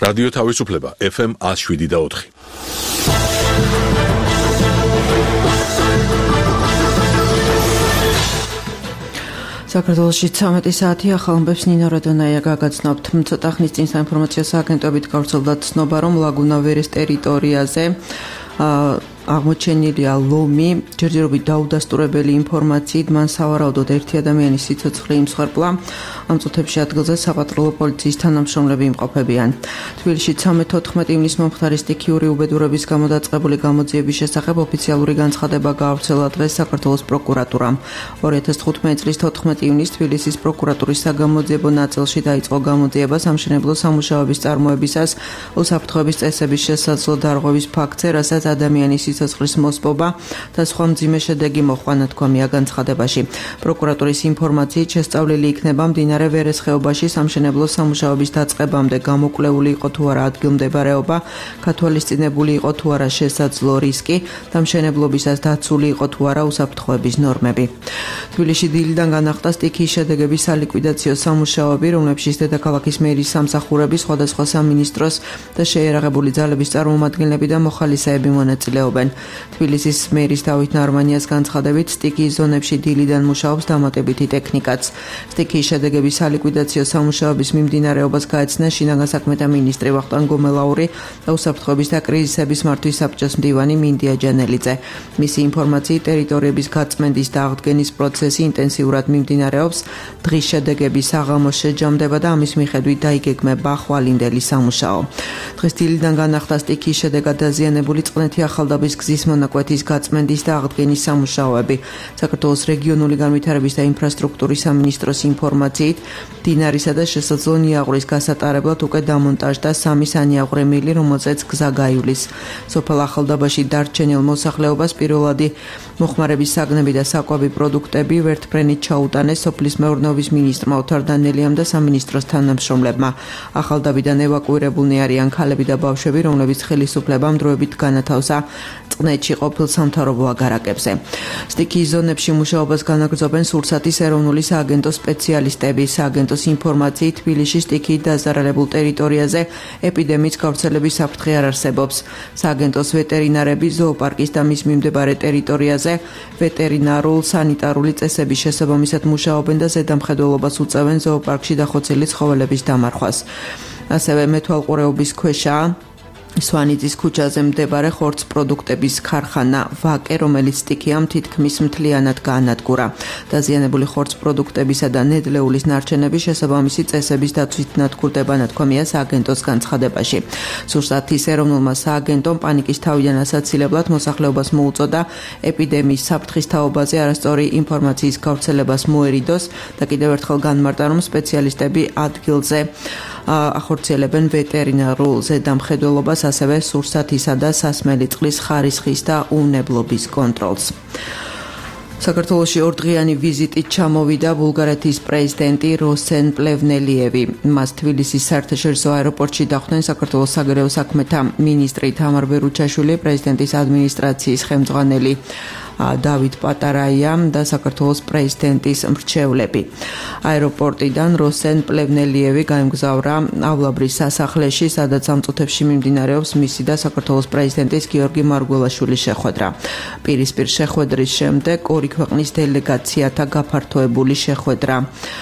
რადიო თავისუფლება FM 107.4. საქართველოში 13 საათი ახალმბებს ნინო რადონაია გაგაცნობთ. ცოტა ხნის წინ საინფორმაციო სააგენტოებით გავრცელდა ცნობა, რომ ლაგუნა ვერეს ტერიტორიაზე აღმოჩენილია ლომი. ჯერჯერობით დაუდასტურებელი ინფორმაციით მან სავარაუდოდ ერთი ადამიანის სიცოცხლე იმსხვერპლა. ამ წუთებში ადგილზე საპატრულო პოლიციის თანამშრომლები იმყოფებიან. თბილისში 13-14 ივნისს მომხდარი სტიქიური უბედურების გამო დაწყებული გამოძიების შესახებ ოფიციალური განცხადება გაავრცელა დღეს საქართველოს პროკურატურამ. 2015 წლის 14 ივნისს თბილისის პროკურატურის საგამოძიებო ნაწილში დაიწყო გამოძიება სამშენებლო სამუშაოების წარმოებისას უსაფრთხოების წესების შესაძლო დარღვევის ფაქტზე, რასაც ადამიანის სიცოცხლის მოსპობა და სხვა მძიმე შედეგი მოჰყვა, თქვამია განცხადებაში. პროკურატურის ინფორმაციით შესწავლილი იქნება მდინარე ვერეს ხეობაში სამშენებლო სამუშაოების დაწყებამდე გამოკვლეული იყო თუ არა ადგილმდებარეობა, გათვალისწინებული იყო თუ არა შესაძლო რისკი და მშენებლობისას დაცული იყო თუ არა უსაფრთხოების ნორმები. თბილისში დილიდან განახლდა სტიქიის შედეგების სალიკვიდაციო სამუშაოები, რომლებშიც დედაქალაქის მერის სამსახურების, სხვადასხვა სამინისტროს და შეიარაღებული ძალების წარმომადგენლები და მოხალისეები მონაწილეობენ. თბილისის მერის დავით ნარმანიას განცხადებით, სტიქიის ზონებში დილიდან მუშაობს დამატებითი ტექნიკაც. სტიქიის შედეგების სალიკვიდაციო სამუშაოების მიმდინარეობას გაეცნა შინაგან საქმეთა მინისტრი ვახტანგ გომელაური და უსაფრთხოების და კრიზისების მართვის საბჭოს მდივანი მინდია ჯანელიძე. მისი ინფორმაციით, ტერიტორიების გაწმენდის და აღდგენის პროცესი ინტენსიურად მიმდინარეობს. დღის შედეგები საღამოს შეჯამდება და ამის მიხედვით დაიგეგმება ხვალინდელი სამუშაო. დღეს დილიდან განახლდა სტიქიის შედეგად დაზიანებული წყნეთი ახალდაბის გზის მონაკვეთის გაწმენდის და აღდგენის სამუშაოები. საქართველოს რეგიონული განვითარების და ინფრასტრუქტურის სამინისტროს ინფორმაციით, მდინარისა და შესაძლო ნიაღვრის გასატარებლად უკვე დამონტაჟდა 3 სანიაღვრე მილი, რომელზეც გზა გაივლის. სოფელ ახალდაბაში დარჩენილ მოსახლეობას პირველადი მოხმარების საგნები და საკვები პროდუქტები ვერტფრენით ჩაუტანეს სოფლის მეურნეობის მინისტრმა ოთარ დანელიამ და სამინისტროს თანამშრომლებმა. ახალდაბიდან ევაკუირებულნი არიან ქალები და ბავშვები, რომლებიც ხელისუფლებამ დროებით განათავსა წყნეთში ყოფილ სამთავრობო აგარაკებზე. სტიქიის ზონებში მუშაობას განაგრძობენ სურსათის ეროვნული სააგენტოს სპეციალისტები. სააგენტოს ინფორმაციით, თბილისში სტიქიით დაზარალებულ ტერიტორიაზე ეპიდემიის გავრცელების საფრთხე არ არსებობს. სააგენტოს ვეტერინარები ზოოპარკის და მის მიმდებარე ტერიტორიაზე ვეტერინარულ სანიტარული წესების შესაბამისად მუშაობენ და ზედამხედველობას უწევენ ზოოპარკში დახოცილი ცხოველების დამარხვას. ასევე მეთვალყურეობის ქვეშაა სვანიძის ქუჩაზე მდებარე ხორცს პროდუქტების ქარხანა ვაკე, რომელიც სტიქიამ თითქმის მთლიანად გაანადგურა. დაზიანებული ხორცს პროდუქტებისა და ნედლეულის ნარჩენები შესაბამისი წესების დაცვით ნადგურდება, თქვამია სააგენტოს განცხადებაში. სურსათის ეროვნულმა სააგენტომ პანიკის თავიდან ასაცილებლად მოსახლეობას მოუწოდა ეპიდემიის საფრთხის თაობაზე არასწორი ინფორმაციის გავრცელებას მოერიდოს და კიდევ ერთხელ განმარტა, რომ სპეციალისტები ადგილზე ახორციელებენ ვეტერინარულ ზედამხედველობას, ასევე სურსათისა და სასმელი წყლის ხარისხის და უვნებლობის კონტროლს. საქართველოში ორდღიანი ვიზიტით ჩამოვიდა ბულგარეთის პრეზიდენტი როსენ პლევნელიევი. მას თბილისის საერთაშორისო აეროპორტში დახვდნენ საქართველოს საგარეო საქმეთა მინისტრი თამარ ბერუჩაშვილი, პრეზიდენტის ადმინისტრაციის ხელმძღვანელი დავით პატარაია და საქართველოს პრეზიდენტის მრჩევლები. აეროპორტიდან როსენ პლევნელიევი გაემგზავრა ავლაბრის სასახლეში, სადაც ამ წუთებში მიმდინარეობს მისი და საქართველოს პრეზიდენტის გიორგი მარგველაშვილის შეხვედრა. პირისპირ შეხვედრის შემდეგ ორი ქვეყნის დელეგაციათა გაფართოებული შეხვედრა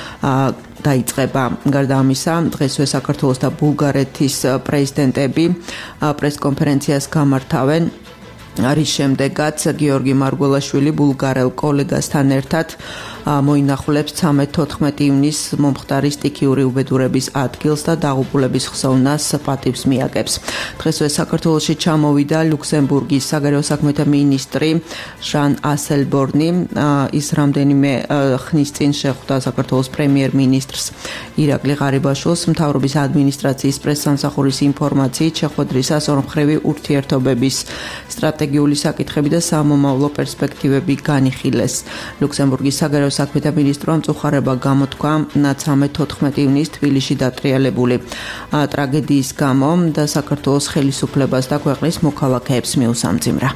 დაიწყება. გარდა ამისა, დღესვე საქართველოს და ბულგარეთის პრეზიდენტები პრესკონფერენციას გამართავენ. არის შემდეგაც გიორგი მარგველაშვილი ბულგარელ კოლეგასთან ერთად მოინახულებს 13-14 ივნისს მომხდარი სტიქიური უბედურების ადგილს და დაღუპულების ხსოვნას პატივს მიაგებს. დღესვე საქართველოში ჩამოვიდა ლუქსემბურგის საგარეო საქმეთა მინისტრი ჟან ასელბორნი. ის რამდენიმე ხნის წინ შეხვდა საქართველოს პრემიერ-მინისტრს ირაკლი ღარიბაშვილს. მთავრობის ადმინისტრაციის პრესსამსახურის ინფორმაციით, შეხვედრისას ორმხრივი ურთიერთობების სტრატეგიული საკითხები და სამომავლო პერსპექტივები განიხილეს. ლუქსემბურგის საგარეო საქმეთა მინისტრმა მწუხარება გამოთქვა 13-14 ივნისს თბილისში დატრიალებული ტრაგედიის გამო და საქართველოს ხელისუფლებას და ქვეყნის მოქალაქეებს მიუსამძიმრა.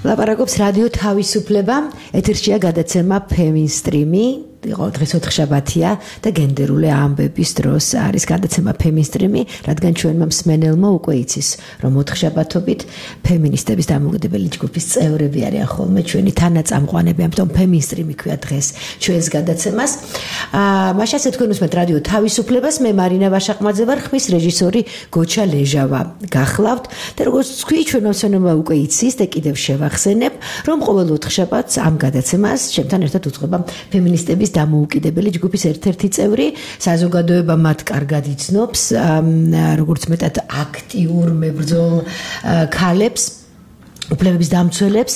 ლაპარაკობს რადიო თავისუფლება, ეთერშია გადაცემა ფემინსტრიმი. დღეს ოთხშაბათია და გენდერული ამბების დროს არის გადაცემა ფემინსტრიმი, რადგან ჩვენმა მსმენელმა უკვე იცის, რომ ოთხშაბათობით ფემინისტების დამოუკიდებელი ჯგუფის წევრები არიან ხოლმე ჩვენი თანაწამყვანები, ამიტომ ფემინსტრიმი ქვია დღეს ჩვენს გადაცემას. მაშინ ასე თქვენ უსმენთ რადიო თავისუფლებას, მე მარინა ვაშაყმაძე ვარ, ხმის რეჟისორი გოჩა ლეჟავა გახლავთ და როგორც თქვი, ჩვენმა მსმენელმა უკვე იცის და კიდევ შევახსენებ, რომ ყოველ ოთხშაბათს ამ გადაცემას ჩემთან ერთად უძღვება ფემინისტების დამოუკიდებელი ჯგუფის ერთ-ერთი წევრი, საზოგადოება მათ კარგად იცნობს, როგორც მეტად აქტიურ მებრძოლ ქალებს, უფლებების დამცველებს,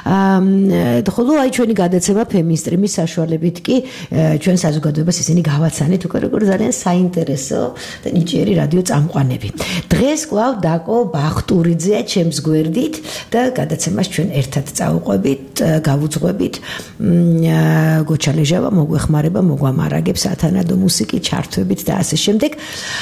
ხოლო აი ჩვენი გადაცემა ფემინსტრიმის საშუალებით კი ჩვენ საზოგადოებას ისინი გავაცანით უკვე როგორც ძალიან საინტერესო და ნიჭიერი რადიო წამყვანები. დღეს კვლავ დაკო ბახტურიძეა ჩემს გვერდით და გადაცემას ჩვენ ერთად წავუყვებით, გავუძღვებით. გოჩა ლეჟავა მოგვეხმარება, მოგვამარაგებს ათანადო მუსიკით, ჩართვებით და ასე შემდეგ.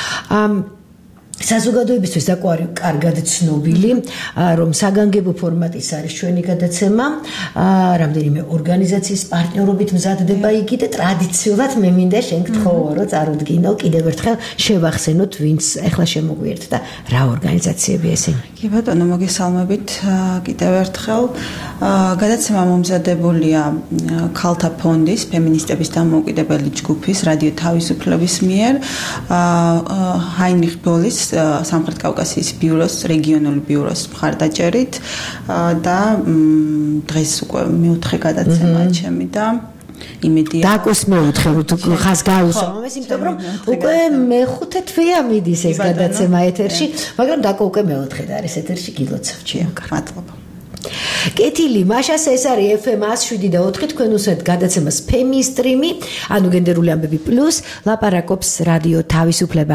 საზოგადოებისთვის დაკვარი კარგად ცნობილი, რომ საგანგებო ფორმატის არის ჩვენი გადაცემა, რამდენიმე ორგანიზაციის პარტნიორობით მზადდება იგი და ტრადიციულად მე მინდა შენ გთხოვო, რომ წარუდგინო კიდევ ერთხელ შევახსენოთ, ვინც ახლა შემოგვიერთდა და რა ორგანიზაციები ესენი. კი ბატონო, მოგესალმებით კიდევ ერთხელ. გადაცემა მომზადებულია ქალთა ფონდის, ფემინისტების დამოუკიდებელი ჯგუფის, რადიო თავისუფლების მიერ, ჰაინრიხ ბოლის სამხრეთ კავკასიის ბიუროს, რეგიონული ბიუროს მხარდაჭერით და დღეს უკვე მეოთხე გადაცემაა ჩემი და იმედია დაკოს მეოთხე ხას გაუსვა ამას, იმიტომ რომ უკვე მეხუთე თვეა მიდის ეს გადაცემა ეთერში, მაგრამ დაკო უკვე მეოთხედ არის ეთერში, გილოცავ ჩემ. მადლობა. კეთილი, მაშას ეს არის FM 107 და 4, თქვენ უსმენთ გადაცემას ფემინსტრიმი, ანუ გენდერული ამბები პლუს, ლაპარაკობს რადიო თავისუფლება.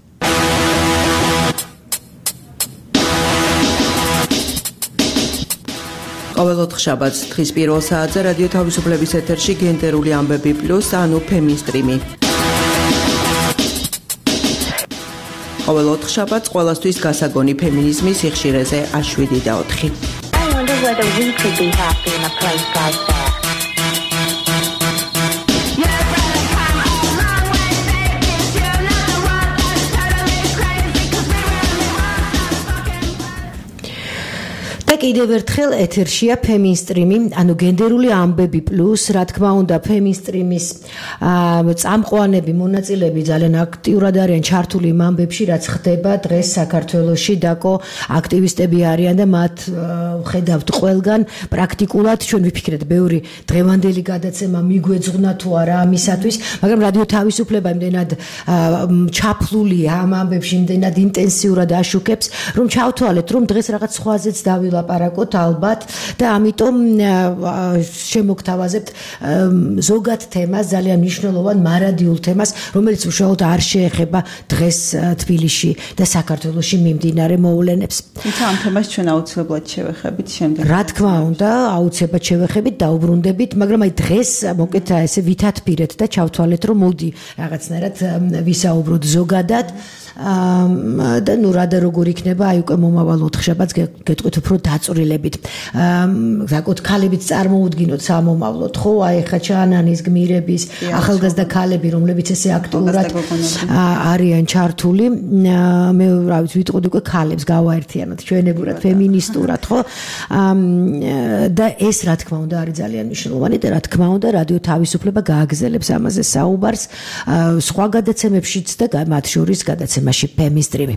ყოველ ოთხშაბათს დღის პირველ საათზე რადიო თავისუფლების ეთერში გენდერული ამბები პლუს, ანუ ფემინსტრიმი. ყოველ ოთხშაბათს ყველასთვის გასაგონი ფემინიზმის სიხშირეზე A7 და 4. I wonder whether we could be happy in a place like that. და კიდევ ერთხელ ეთერშია ფემინსტრიმი, ანუ გენდერული ამბები პლუს, რა თქმა უნდა, ფემინსტრიმის წამყვანები, მონაწილეები ძალიან აქტიურად არიან ჩართული იმ ამბებში, რაც ხდება დღეს საქართველოში, დაკო აქტივისტები არიან და მათ ხედავთ ყველგან პრაქტიკულად, ჩვენ ვიფიქრეთ, ბევრი დღევანდელი გადაცემა მიგვეძღვნა თუ არა ამისათვის, მაგრამ რადიო თავისუფლება იმდენად ჩაფლულია ამ ამბებში, იმდენად ინტენსიურად აშუქებს, რომ ჩავთვალეთ, რომ დღეს რაღაც სხვაზეც ვილაპარაკოთ ალბათ და ამიტომ შემოგთავაზებთ ზოგად თემას, ძალიან მნიშვნელოვან მარადიულ თემას, რომელიც უშუალოდ არ შეეხება დღეს თბილისში და საქართველოში მიმდინარე მოვლენებს. თუმცა ამ თემას ჩვენ აუცილებლად შევეხებით შემდეგ. რა თქმა უნდა, აუცილებლად შევეხებით, დაუბრუნდებით, მაგრამ აი დღეს მოკეთ ესე ვითათბირეთ და ჩავთვალეთ, რომ მოდი რაღაცნაირად ვისაუბროთ ზოგადად. და ნუ რა და როგორ იქნება, აი უკვე მომავალ ოთხშაბათს გეტყვით უფრო დაწვრილებით. საკუთარ ქალებით წარმოუდგინოთ სამომავლოდ, ხო, აი ხა ჩანანის გმირების ახალგაზრდა ქალები, რომლებიც ესე აქტიურად არიან ჩართული. მე რა ვიცი, ვიტყოდი უკვე ქალებს გავაერთიანოთ ჩვენებურად, ფემინისტურად, ხო? და ეს რა თქმა უნდა არის ძალიან მნიშვნელოვანი და რა თქმა უნდა რადიო თავისუფლება გააგრძელებს ამაზე საუბარს სხვა გადაცემებშიც და მათ შორის გადაცემაში ფემინსტრიმი.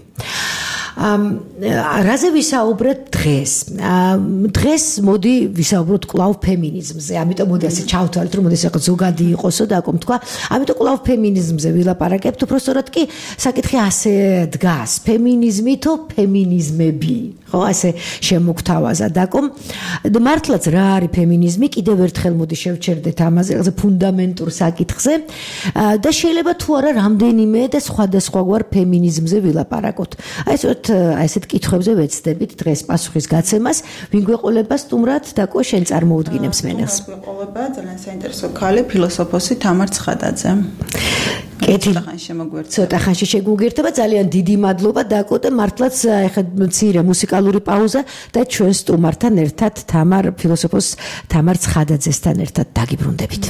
რაზე ვისაუბრეთ დღეს? დღეს მოდი ვისაუბროთ კვლავ ფემინიზმზე. ამიტომ მოდი ასე ჩავთვალეთ, რომ მოდი რაღაც ზოგადი იყოსო და აკომ თქვა. ამიტომ კვლავ ფემინიზმზე ვილაპარაკებთ, უბრალოდ კი საკითხი ასე დგას. ფემინიზმი თუ ფემინიზმები? ხო, ასე შემოგთავაზა დაკომ. მართლაც რა არის ფემინიზმი? კიდევ ერთხელ მოდი შევჩერდეთ ამაზე, რაღაც ფუნდამენტურ საკითხზე და შეიძლება თუ არა რამდენიმე და სხვადასხვაგვარ ფემინიზმზე ვილაპარაკოთ. აი ეს ზოგადად აი ესეთ კითხვებზე ვეცდებით დღეს პასუხის გაცემას. ვინ გვეყოლება სტუმრად დაკო შენ წარმოუდგინე მსმენელს? გვეყოლება ძალიან საინტერესო ქალი ფილოსოფოსი თამარ ცხადაძე. ცოტა ხანში შეგვუგირდება ძალიან დიდი მადლობა დაკო და მართლაც ეხლა მცირე მუსიკალური პაუზა და ჩვენ სტუმართან ერთად ფილოსოფოს თამარ ცხადაძესთან ერთად დაგიბრუნდებით.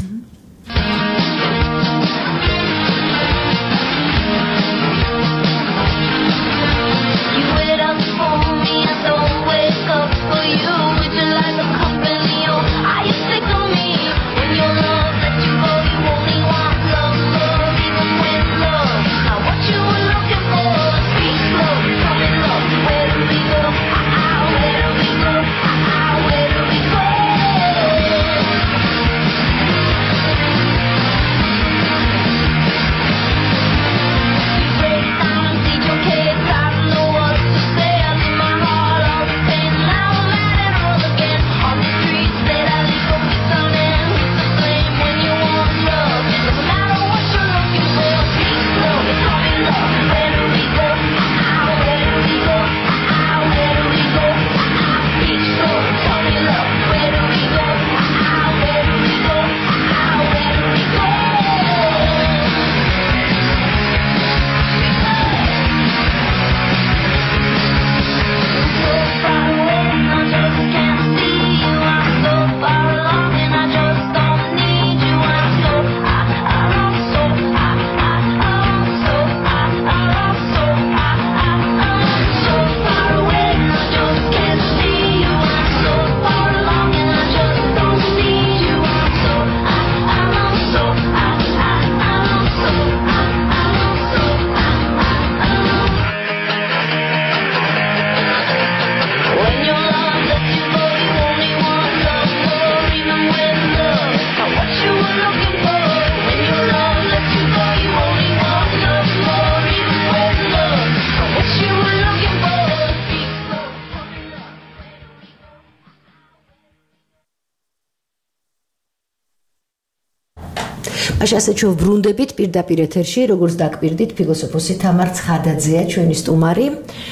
Așa ჩვენ ბრუნდებით პირდაპირ ეთერში, როგორც დაგპირდით, ფილოსოფოსი თამარ ცხადაძეა ჩვენი სტუმარი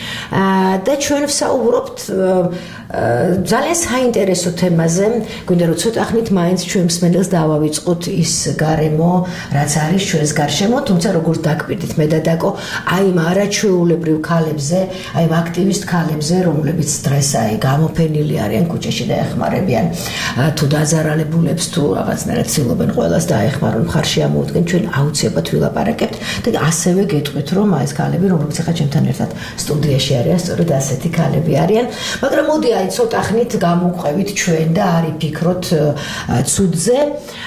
და ჩვენ ვსაუბრობთ ძალიან საინტერესო თემაზე. გვინდა რომ ცოტა ხნით მაინც ჩვენ მსმენელს დავავიწყოთ ის გარემო, რაც არის ჩვენს გარშემო, თუმცა როგორც დაგპირდით მე და დაკო, აი იმ არაჩვეულებრივ ქალებზე, აი იმ აქტივისტ ქალებზე, რომლებიც დღეს აი გამოფენილი არიან ქუჩაში და ეხმარებიან თუ დაზარალებულებს, თუ რაღაცნაირად ცდილობენ ყველას დაეხმარონ. ხარში ამოვდგენ ჩვენ აუცილებლად ვილაპარაკებთ და ასევე გეტყვით რომ ეს ქალები რომლებიც ახლა ჩვენთან ერთად სტუდიაში არიან სწორედ ასეთი ქალები არიან მაგრამ მოდი აი ცოტა ხნით გამოვყვებით ჩვენ და არი ფიქროთ ცუდზე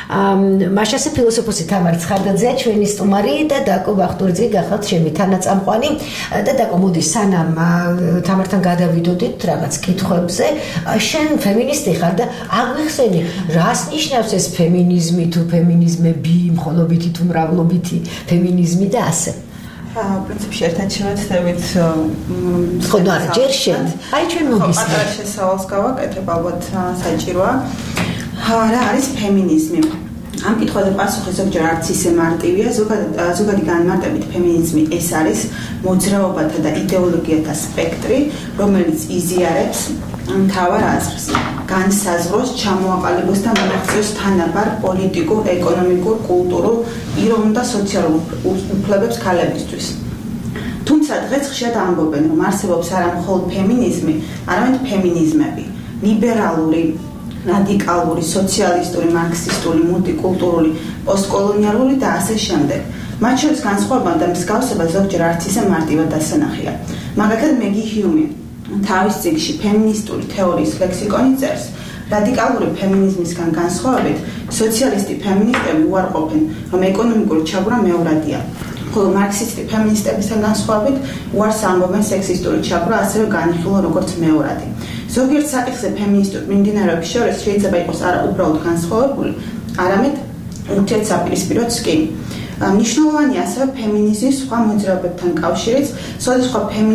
მაშასე ფილოსოფოსი თამარ ცხადაძეა ჩვენი სტუმარი და დაკო ბახტურიძე გახალთ ჩემი თანაწამყვანი და დაკო მოდი სანამ თამართან გადავიდოდით რაღაც კითხვებზე შენ ფემინისტი ხარ და აგვიხსენი რას ნიშნავს ეს ფემინიზმი თუ ფემინიზმები მხოლობითი თუ მრავლობითი ფემინიზმი და ასე. პრინციპში ერთად შევეცდებით ხო და ჯერ შენ. აი ჩვენ მოგისმენთ. პატარა შესავალს გავაკეთებ ალბათ საჭიროა. რა არის ფემინიზმი? ამ კითხვაზე პასუხი ზოგჯერ არც ისე მარტივია, ზოგადი განმარტებით ფემინიზმი ეს არის მოძრაობათა და იდეოლოგიათა სპექტრი, რომელიც იზიარებს მთავარ აზრს, განსაზღვროს, ჩამოაყალიბოს და მონაწილეობს თანაბარ პოლიტიკურ, ეკონომიკურ, კულტურულ, პიროვნულ და სოციალურ უფლებებს ქალებისთვის. თუმცა დღეს ხშირად ამბობენ, რომ არსებობს არა მხოლოდ ფემინიზმი, არამედ ფემინიზმები, ლიბერალური, რადიკალური, სოციალისტური, მარქსისტული, მულტიკულტურული, პოსტკოლონიალური და ასე შემდეგ. მათ შორის განსხვავება და მსგავსება ზოგჯერ არც ისე მარტივად დასანახია. მაგალითად, მეგი ჰიუმი თავის წიგნში ფემინისტური თეორიის ლექსიკონი წერს, რადიკალური ფემინიზმისგან განსხვავებით, სოციალისტი ფემინისტები უარყოფენ, რომ ეკონომიკური ჩაგვრა მეორადია. ხოლო მარქსისტი ფემინისტებისგან განსხვავებით, უარს ამბობენ სექსისტური ჩაგვრა ასევე განიხილვა როგორც მეორადი. ზოგიერთ საკითხზე ფემინისტურ მიმდინარეობებს შორის შეიძლება იყოს არა უბრალოდ განსხვავებული, არამედ ურთიერთსაპირისპიროც კი. მნიშვნელოვანია ასევე ფემინიზმის სხვა მოძრაობებთან კავშირიც, სხვადასხვა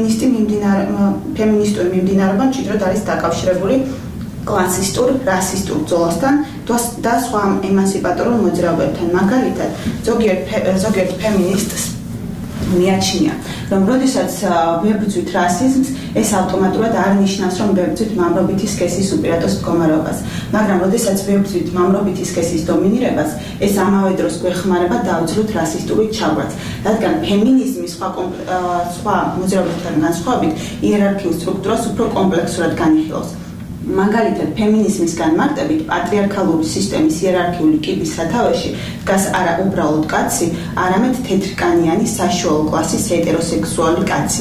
ფემინისტური მიმდინარეობა მჭიდროდ არის დაკავშირებული კლასისტურ, რასისტურ ბრძოლასთან და სხვა ემანსიპატორულ მოძრაობებთან. მაგალითად, ზოგიერთ ფემინისტს მიაჩნია, რომ როდესაც ვებრძვით რასიზმს, ეს ავტომატურად არ ნიშნავს, რომ ვებრძვით მამრობითი სქესის უპირატოს მდგომარეობას, მაგრამ როდესაც ვებრძვით მამრობითი სქესის დომინირებას, ეს ამავე დროს გვეხმარება დავძლოთ რასისტული ჩაგვარდს, რადგან ფემინიზმი სხვა მოძრაობებთან განსხვავებით იერარქიულ სტრუქტურას უფრო კომპლექსურად განიხილავს. მაგალითად, ფემინიზმის განმარტებით პატრიარქალური სისტემის იერარქიული კიბის სათავეში დგას არა უბრალოდ კაცი, არამედ თეთრკანიანი საშუალო კლასის ჰეტეროსექსუალი კაცი.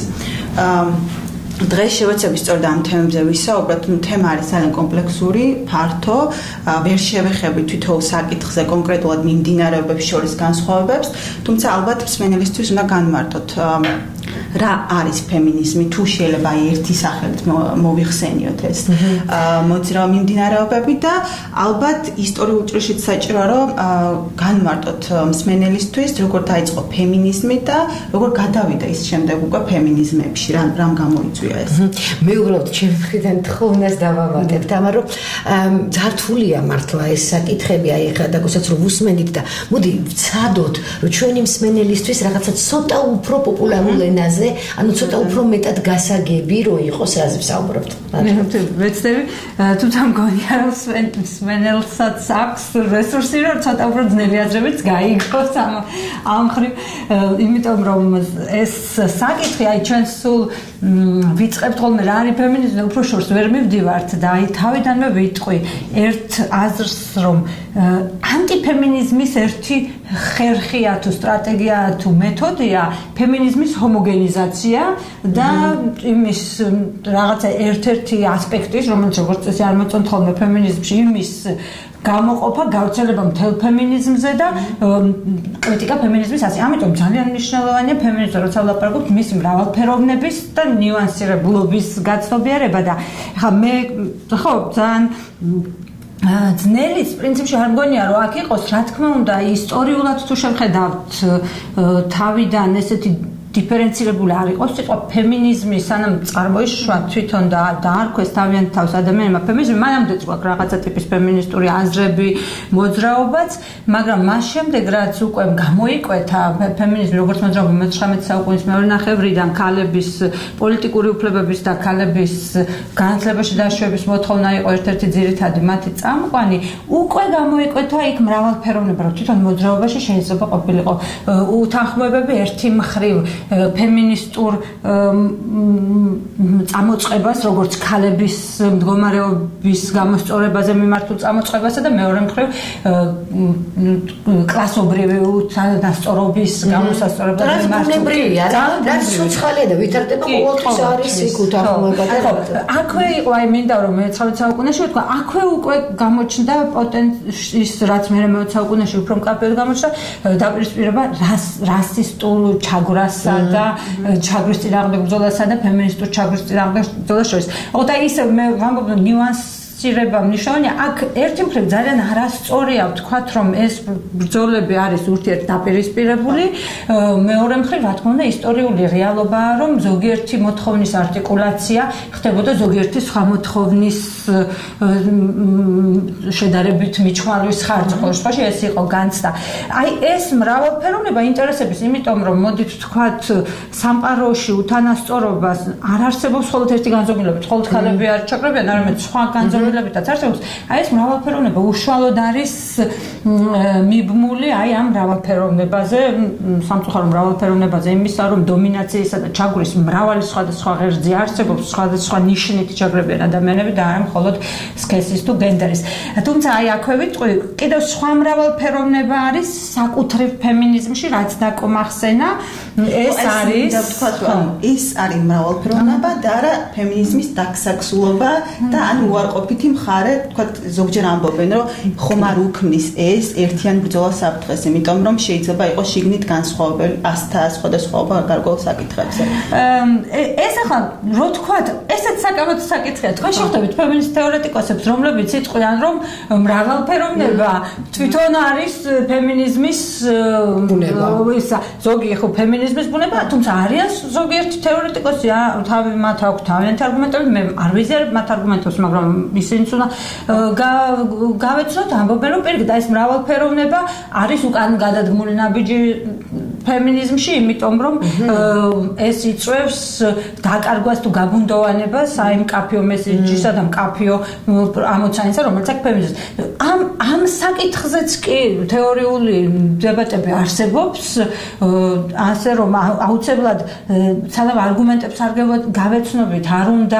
დღეს შევეცდები სწორედ ამ თემებზე ვისაუბროთ, თემა არის ძალიან კომპლექსური, ფართო, ვერ შევეხები თითოეულ საკითხზე კონკრეტულად მიმდინარეობებს შორის განსხვავებებს, თუმცა ალბათ მსმენელისთვის უნდა განმარტოთ რა არის ფემინიზმი, თუ შეიძლება ერთი სახელით მოვიხსენიოთ ეს მოძრაობა მიმდინარეობები და ალბათ ისტორიულ ჭრიშიც საჭიროა რომ განმარტოთ მსმენელისთვის როგორ დაიწყო ფემინიზმი და როგორ გადავიდა ის შემდეგ უკვე ფემინიზმებში, რამ გამოიწვია ეს. მე უბრალოდ ჩემი მხრიდან თხოვნას დავავატებთ, ამან რომ ძალიან რთულია მართლა ეს საკითხები, აი ხა დაგოსაც რომ უსმენით და მოდი ვცადოთ რომ ჩვენი მსმენელისთვის რაღაცა ცოტა უფრო პოპულარულ ენაზე ანუ ცოტა უფრო მეტად გასაგები რო იყოს რაზე ვსაუბრობთ. ვეცდები, თუმცა მგონია რომ მსმენელსაც აქვს რესურსი რომ ცოტა უფრო ძნელი აზრებიც გაიგოს ამ მხრივ, იმიტომ რომ ეს საკითხი აი ჩვენ სულ ვიწყებთ ხოლმე რა არის ფემინიზმი, უფრო შორს ვერ მივდივართ და აი თავიდანვე ვიტყვი ერთ აზრს რომ ანტიფემინიზმის ერთი ხერხია თუ სტრატეგია თუ მეთოდია ფემინიზმის ჰომოგენიზაცია და იმის რაღაცა ერთ-ერთი ასპექტის, რომელიც როგორც წესი არ მოწონთ ხოლმე ფემინიზმში, იმის გამოყოფა, გავრცელება მთელ ფემინიზმზე და კრიტიკა ფემინიზმის ასე. ამიტომ ძალიან მნიშვნელოვანია ფემინიზმზე როცა ვლაპარაკობთ მისი მრავალფეროვნების და ნიუანსირებულობის გაცნობიერება და ხა მე ხო ძალიან ძნელიც პრინციპში არ მგონია რომ აქ იყოს, რა თქმა უნდა, ისტორიულად თუ შევხედავთ თავიდან ესეთი დიფერენცირებული არ იყოს სიტყვა ფემინიზმი, სანამ წარმოიშვა თვითონ და დაარქვეს თავიანთ თავს ადამიანებმა ფემინიზმი, მანამდე გვაქვს რაღაცა ტიპის ფემინისტური აზრები, მოძრაობაც, მაგრამ მას შემდეგ რაც უკვე გამოიკვეთა ფემინიზმი როგორც მოძრაობა 19 საუკუნის მეორე ნახევრიდან ქალების პოლიტიკური უფლებების და ქალების განათლებაში დაშვების მოთხოვნა იყო ერთ-ერთი ძირითადი მათი წამყვანი, უკვე გამოიკვეთა იქ მრავალფეროვნება, რომ თვითონ მოძრაობაში შეიძლება ყოფილიყო უთანხმოებები ერთი მხრივ ფემინისტურ წამოწყებას, როგორც ქალების მდგომარეობის გამოსწორებაზე მიმართულ წამოწყებასა და მეორე მხრივ კლასობრივი უთანასწორობის გამოსასწორებაზე მიმართულ. რაც სოციალია და ვითარდება ყოველთვის არის იქ უთანხმოება და აქვე იყო, აი მინდა რომ მე-19 საუკუნეში ვთქვა, აქვე უკვე გამოჩნდა პოტენციის, რაც მე-20 საუკუნეში უფრო მკაფიოდ გამოჩნდა, დაპირისპირება რასისტულ ჩაგვრასა და ჩაგვის წინააღმდეგ ბრძოლასა და ფემინისტურ ჩაგვის წინააღმდეგ ბრძოლას შორის. და ისე მე ვამბობ ნიუანსირება მნიშვნელოვანია. აქ ერთი მხრივ ძალიან არასწორია ვთქვათ, რომ ეს ბრძოლები არის ურთიერთდაპირისპირებული, მეორე მხრივ რა თქმა უნდა ისტორიული რეალობაა, რომ ზოგიერთი მოთხოვნის არტიკულაცია ხდებოდა ზოგიერთი სხვა მოთხოვნის შედარებით მიჩვავის ხარჯზე. ყოველ შემთხვევაში ეს იყო განცდა. აი ეს მრავალფეროვნება ინტერესების, იმიტომ რომ მოდით ვთქვათ სამყაროში უთანასწორობას არ არსებობს მხოლოდ ერთი განზომილებით, მხოლოდ ქალები არ ჩაკრებიან, არამედ სხვა განზომილებითაც არსებობს. აი ეს მრავალფეროვნება უშუალოდ არის მიბმული აი ამ მრავალფეროვნებაზე, სამწუხარო მრავალფეროვნებაზე იმისა, რომ დომინაციისა და ჩაგვრის მრავალი სხვადასხვა ღერძი არსებობს, სხვადასხვა ნიშნით ჩაგრებიან ადამიანები და არა მხოლოდ სქესის თუ გენდერის. თუმცა აი აქვე ვიტყვი, კიდევ სხვა მრავალფეროვნება არის საკუთრივ ფემინიზმში, რაც დაკომახსენა, ეს არის ის არის მრავალფეროვნება და არა ფემინიზმის დაქსაქსულობა და ან უარყოფითი მხარე, თქვათ ზოგჯერ ამბობენ, რომ ხომ არ უქმნის ეს ერთიან ბრძოლას საფრთხეს, იმიტომ რომ შეიძლება იყოს შიგნით განსხვავებული ასთა სხვადასხვაობა გარკვეულ საკითხებზე. ეს ახლა რო თქვათ, ესეც საკამათო საკითხია. თქვენ შეხვდებით ფემინისტ თეორეტიკოსებს, რომლებიც იტყვიან, რომ მრავალფეროვნება თვითონ არის ფემინიზმის ბუნება. ზოგი ხო ფემინიზმის ბუნება, თუმცა არიან ზოგიერთი თეორეტიკოსი, მათ აქვს თავიანთი არგუმენტები, მე არ ვიზიარებ მათ არგუმენტებს, მაგრამ ისინიც უნდა გავეცნოთ, ამბობენ, რომ პირიქით ეს მრავალფეროვნება არის უკან გადადგმული ნაბიჯი ფემინიზმში, იმიტომ რომ ეს იწვევს დაკარგვას თუ გაბუნდოვანებას აი იმ კაფეო მესეჯისა და კაფეო ამოცანისა, რომელიც აქ ფემინიზმს. ამ საკითხზეც კი თეორიული დებატები არსებობს, ასე რომ აუცილებლად სანამ არგუმენტებს არ გავეცნობით, არ უნდა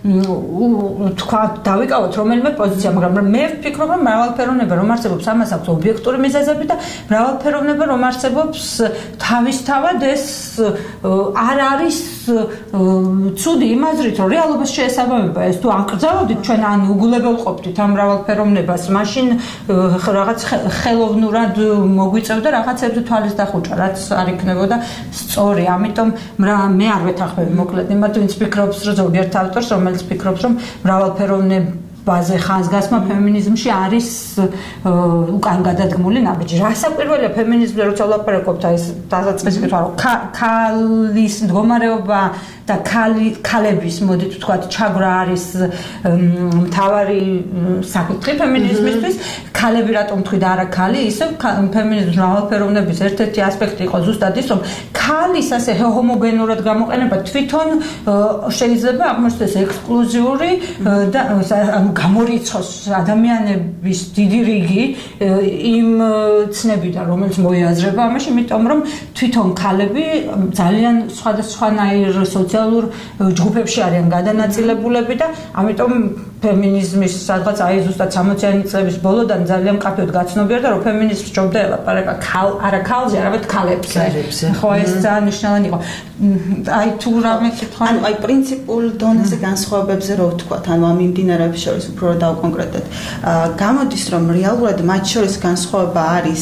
თქვა დავიკავოთ რომელიმე პოზიცია, მაგრამ მე ვფიქრობ, რომ მრავალფეროვნება რომ არსებობს, ამას აქვს ობიექტური მიზეზები და მრავალფეროვნება რომ არსებობს, თავისთავად ეს არ არის ცუდი იმ აზრით, რომ რეალობას შეესაბამება ეს თუ აკრძალავდით ჩვენ ან უგულებელყოფდით ამ მრავალფეროვნებას, მაშინ რაღაც ხელოვნურად მოგვიწევდა რაღაცებზე თვალის დახუჭა, რაც არ იქნებოდა სწორი. ამიტომ მე არ ვეთანხმები მოკლედ იმათ, ვინც ფიქრობს, რომ ზოგიერთ ავტორს, რომელიც ფიქრობს, რომ მრავალფეროვნებაზე ხაზგასმა ფემინიზმში არის უკან გადადგმული ნაბიჯი. რასაკვირველია ფემინიზმზე როცა ვლაპარაკობთ, აი ეს დასაწყისი კითხვა, რომ ქალის მდგომარეობა და ქალების, მოდით ვთქვათ, ჩაგვრა არის მთავარი საკითხი ფემინიზმისთვის. ქალები რატომ თქვი და არა ქალი? ისევ ფემინიზმის მრავალფეროვნების ერთ-ერთი ასპექტი იყო ზუსტად ის, რომ ქალის ასე ჰომოგენურად გამოყენება თვითონ შეიძლება აღმოჩნდეს ექსკლუზიური და გამორიცხოს ადამიანების დიდი რიგი იმ ცნებიდან, რომელიც მოიაზრება ამაში, იმიტომ რომ თვითონ ქალები ძალიან სხვადასხვანაირ სოციალურ ჯგუფებში არიან გადანაწილებულები და ამიტომ ფემინიზმის სადღაც აი ზუსტად 60-იანი წლების ბოლოდან ძალიან მკაფიოდ გაცნობიერდა, რომ ფემინიზმს ჯობდა ელაპარაკა არა ქალზე, არამედ ქალებზე. ხო, ეს ძალიან მნიშვნელოვანი იყო. აი თუ რამე კითხვა, ანუ აი პრინციპულ დონეზე განსხვავებებზე რო ვთქვათ, ანუ ამ მიმდინარეობებს შორის უფრო დავკონკრეტეთ. გამოდის, რომ რეალურად მათ შორის განსხვავება არის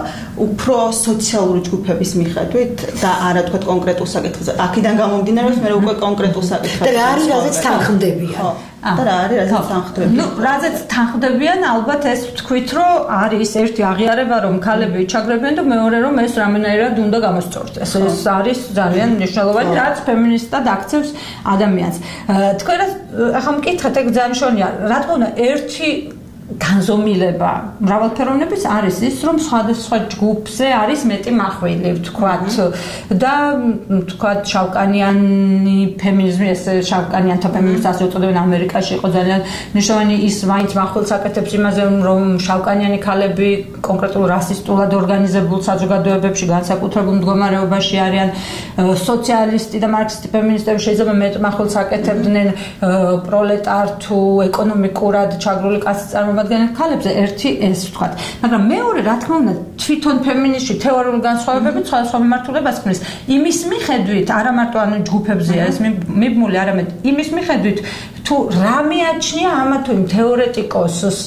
უფრო სოციალური ჯგუფების მიხედვით და არა თქვათ კონკრეტულ საკითხზე. აქედან გამომდინარეობს მე უკვე კონკრეტულ საკითხებზე. და რა არის, რაზეც თანხმდებიან. და რა არის, რაზეც თანხმდებიან? ნუ, რაზეც თანხმდებიან, ალბათ ეს ვთქვით, რომ არის ერთი აღიარება, რომ ქალები ჩაგრებიან და მეორე რომ ეს რამენაირად უნდა გამოსწორდეს. ეს არის ძალიან მნიშვნელოვანი, რაც ფემინისტად აქცევს ადამიანს. თქვენ ახლა მკითხეთ, ეგ ძალიან მშვენია. რა თქმა უნდა, ერთი განზომილება მრავალფეროვნების არის ის, რომ სხვადასხვა ჯგუფზე არის მეტი მახვილი, ვთქვათ, და ვთქვათ შავკანიანი ფემინიზმი, ეს შავკანიანთა ფემინიზმს ასე უწოდებენ ამერიკაში იყო ძალიან მნიშვნელოვანი, ის მაინც მახვილს აკეთებს იმაზე, რომ შავკანიანი ქალები კონკრეტულ რასისტულად ორგანიზებულ საზოგადოებებში განსაკუთრებულ მდგომარეობაში არიან. სოციალისტი და მარქსისტი ფემინისტები შეიძლება მეტ მახვილს აკეთებდნენ პროლეტარ თუ ეკონომიკურად ჩაგრული კასტის წარმომადგენელ ქალებზე, ერთი ეს ვთქვათ. მაგრამ მეორე, რა თქმა უნდა, თვითონ ფემინიზმში თეორიული განსხვავებები სხვადასხვა მიმართულებას ქმნის. იმის მიხედვით, არა მარტო ანუ ჯგუფებზეა ეს მიბმული, არამედ იმის მიხედვით, თუ რა მიაჩნია ამა თუ იმ თეორეტიკოსს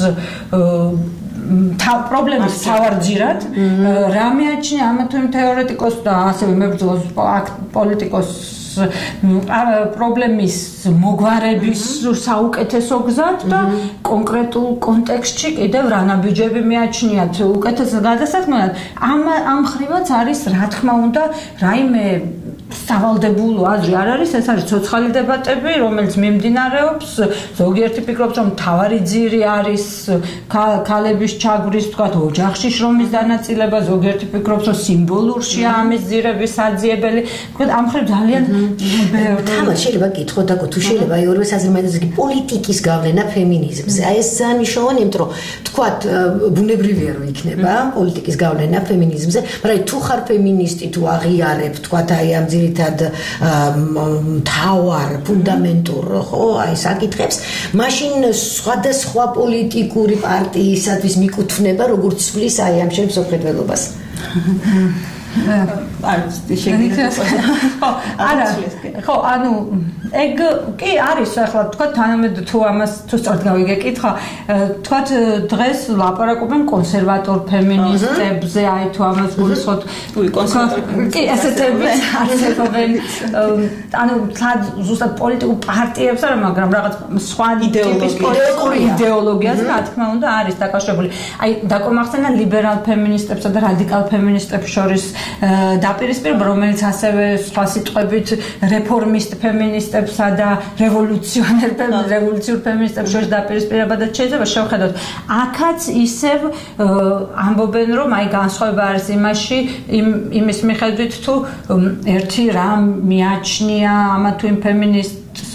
პრობლემის თავარჯირად, რა მიაჩნია ამა თუ იმ თეორეტიკოსს და ასევე მებრძოლს პოლიტიკოსს პრობლემის მოგვარების საუკეთესო გზად და კონკრეტულ კონტექსტში კიდევ რა ნაბიჯები მიაჩნიათ უკეთეს გადასაქმნელად. ამ ხრივაც არის, რა თქმა უნდა, რაიმე სავალდებულო აზრი არ არის, ეს არის ცოცხალი დებატები, რომელიც მიმდინარეობს. ზოგიერთი ფიქრობს, რომ მთავარი ძირი არის ქალების ჩაგვრის, თქვათ, ოჯახში შრომის დანაწილება, ზოგიერთი ფიქრობს, რომ სიმბოლურშია ამის ძირების საძიებელი. თქვათ, ამ ხრივ ძალიან თამაში შეიძლება გითხოთ და თუ შეიძლება აი ორივე საზრმაიტეზე პოლიტიკის გავლენა ფემინიზმზე. აი ეს ძალიან მნიშვნელოვანია, იმიტომ რომ თქვათ, ბუნებრივია რომ იქნება პოლიტიკის გავლენა ფემინიზმზე, მაგრამ თუ ხარ ფემინისტი, თუ აღიარებ, თქვათ, აი ამ ძირითად მთავარ ფუნდამენტურ ხო აი საკითხებს, მაშინ სხვადასხვა პოლიტიკური პარტიისათვის მიკუთვნება როგორც ცვლის აი ამ შენ მსოფლმხედველობას. ხო, ანუ ეგ კი არის, ახლა თქვა თანამედ თუ ამას თუ სწორად გავიგეკითხა, თქვა დღეს ლაპარაკობენ კონსერვატორ ფემინისტებზე, აი თუ ამას გულისხმობთ, კი ესეთები არსებობენ, ანუ ზუსტად პოლიტიკურ პარტიებს არა, მაგრამ რაღაც სხვა ტიპის პოლიტიკური იდეოლოგიას, რა თქმა უნდა, არის დაკავშირებული. აი დაკომახსენა ლიბერალ ფემინისტებსა და რადიკალ ფემინისტებს შორის დაპირისპირება, რომელიც ასევე სხვა სიტყვებით რეფორმისტ ფემინისტებს ფემინისტებსა და რევოლუციურ ფემინისტებს შორის დაპირისპირებადაც შეიძლება შევხედოთ. აქაც ისევ ამბობენ, რომ აი განსხვავება არის იმის მიხედვით თუ ერთი რამ მიაჩნია ამა თუ იმ ფემინისტს